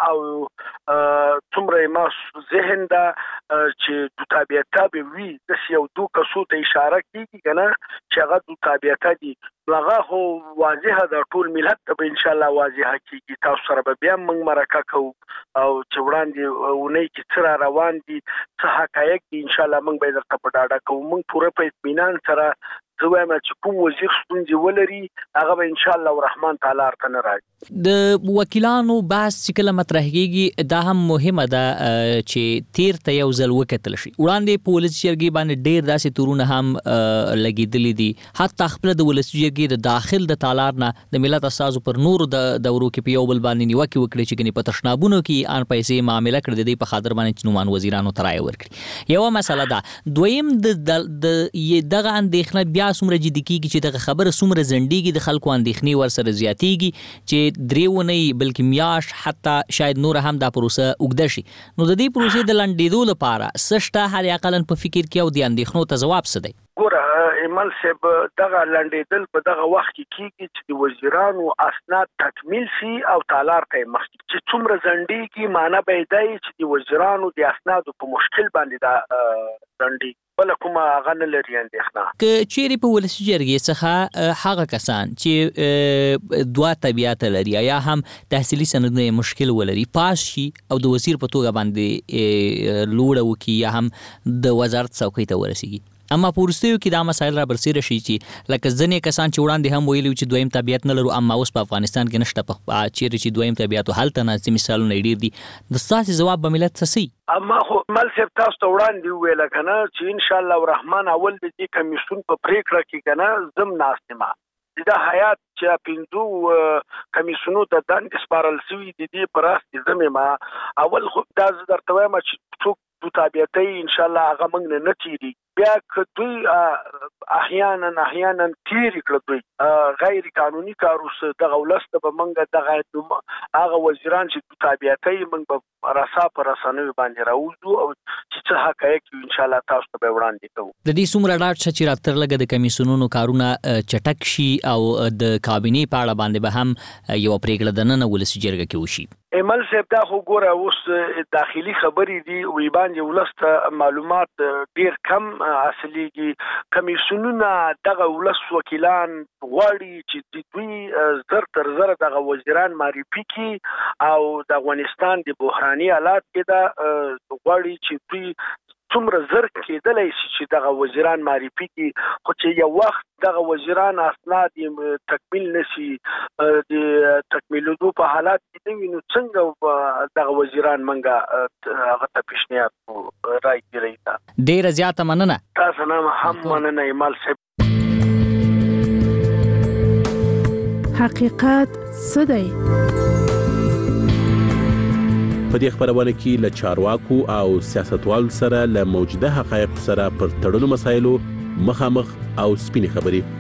او څومره ما ذهن دا چې د تابعیت به وي د یو دوه کسو ته اشاره کیږي کنه چې هغه د تابعیت دي هغه هو واضحه د ټول ملت ته ان شاء الله واضحه کیږي. تاسو سره به بیا موږ مرکه کوو او چې وړاندې ونی کې څه روان دي څه حقایق دي ان شاء الله موږ به درته په ډاډه کوو. موږ پوره په اطمینان سره زه وایم چې کوم وزیر ستونزې ولري هغه به ان شاء الله الرحمن تعالی ارته نه راځي. د وکیلانو بحث چې کله مطرح کیږي دا هم مهمه ده چې تیر ته یو ځل وکتل شي. وړاندې په ولس جرګې باندې ډیر داسې تورونه هم لګیدلې دي حتی خپل د ولس جرګې د داخل د تالار نه د ملت اساسو پر نور د دورو کې په یو بل باندې نیوکه وکړي چې کني په تشنابونو کې ان پیسې معاملې کړې دي په خاطر باندې چې نومان وزیرانو ترای ورکړي. یو مسله ده. دویم د دغه اندېښنه بیا څومره جدي کیږي چې دغه خبره څومره زندګي د خلکو اندېښنې ورسره زیاتېږي چې درې ونې بلکې میاش حتی شاید نور هم دا پروسه اوږده شي. نو د دې پروسې د لنډېدو لپاره څه شته هر اقلا په فکر کې او د اندېښنو ته ځواب څه دی؟ ګوره ایمل صاحب دغه لنډېدل په دغه وخت کې کیږي چې د وزیرانو اسناد تکمیل شي او تالار ته مخکې چې څومره ځنډېږي معنی به دی چې د وزیرانو د اسنادو په مشکل باندې دا ځنډېږي بل کومه هغه نه لري اندېښنه. که چیرې په ولسي جرګې څخه هغه کسان چې دوه تابعیت لري یا هم تحصیلي سندونه مشکل ولري پاس شي او د وزیر په توګه باندې لوړه وکړي یا هم د وزارت څوکۍ ته ورسیږي اما په وروستیو کې دا مسایل را برسېره شي چې لکه ځینې کسان چې وړاندې هم ویلي چې دویم تابعیت نه لرو اما اوس په افغانستان کې نشته چیرې چې دویم تابعیت هلته نه ځینې مثالونه ډېر دي د ستاسې ځواب به ملت څه سي؟ اما خو مل صاحب تاسو ته وړاندې وویله که نه چې انشاءالله الرحمن اول د دې کمیسیون په پرېکړه کې که نه زم ناست یم دا حیات چې پنځو کمیسیونو ته دندې سپارل شوي د دې په راس کې زم یم اول خو دا زه درته وایم چې څوک د شاء الله هغه موږ نه تیری بیا کدوې احیانا احیانا تیری کړ دوی غیر قانوني کاروس دغه ولست به موږ دغه هغه وزیران چې تابعیتي موږ به راسا پر رسنوي باندې راوځو او چې څه حقایق ان شاء الله تاسو ته وړاندې کوو. د دې څومره ډاټ چې راپتر لګه د کمیسیونونو کارونه چټک شي او د کابینې په اړه باندې به هم یو پریکړه د نن ولسی جرګه کې وشي. ایمل صاحب دا خو ګوره اوس داخلي خبرې دي وی باندې ولست معلومات ډیر کم اصليږي. کمیسیونونه دغه ولس وکیلان غواړي چې دوی زر تر زر دغه وزیران معرفي کړي او د افغانستان د بحراني حالات کې دا غواړي چې دوی څومره زر کېدلای شي چې دغه وزیران معرفي کړي خو چې یو وخت دغه وزیران اسناد تکمیل نشي د تکمیلېدو په حالات کې دی نو څنګه دغه وزیران منګه هغه ته پیشنهاد کوو راي دی تا ډیره زیاته مننه تاسو نه هم مننه ایمال صاحب. حقیقت څه دی؟ په دې خبرونه کې له چارواکو او سیاستوالو سره له موجوده حقایق سره پر تړلو مسایلو مخامخ او سپینې خبرې.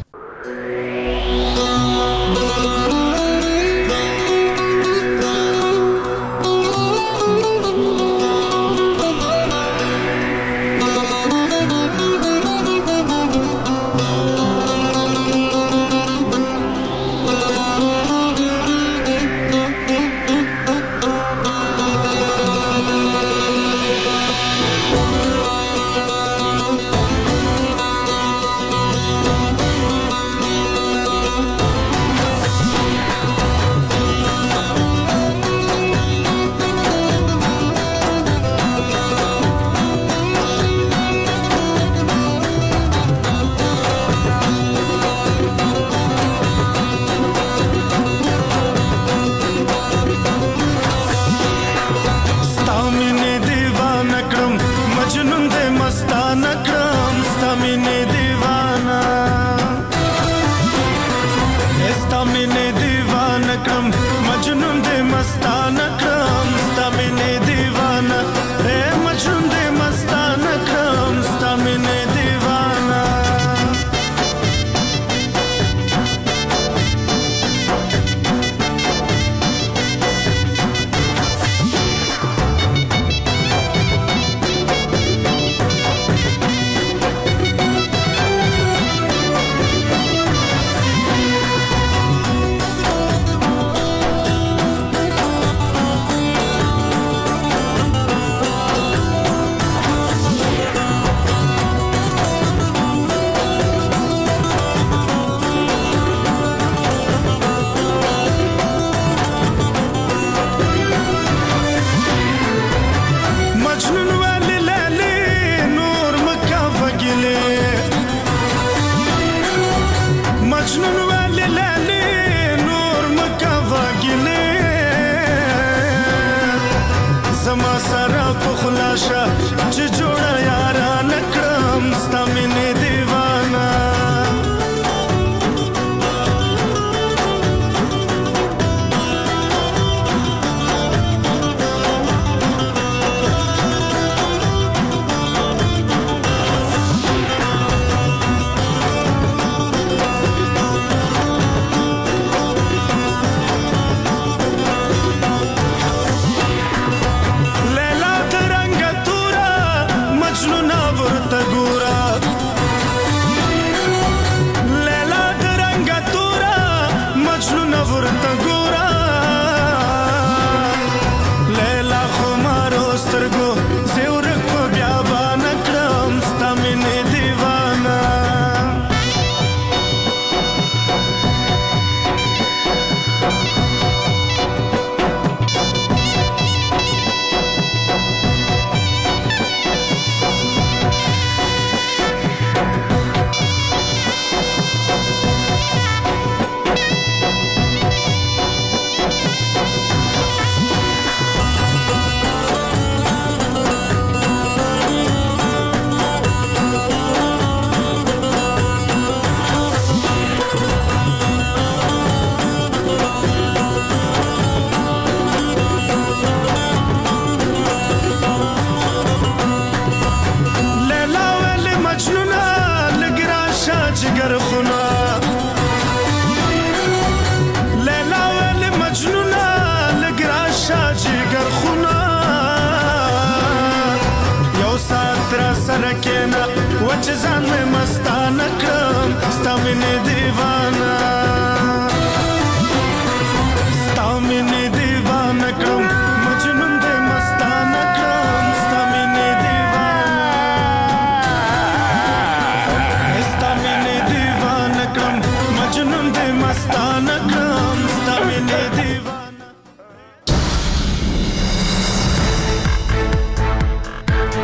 کېنا وچ ځان مې مستانه کړم ستا مینې دیوانه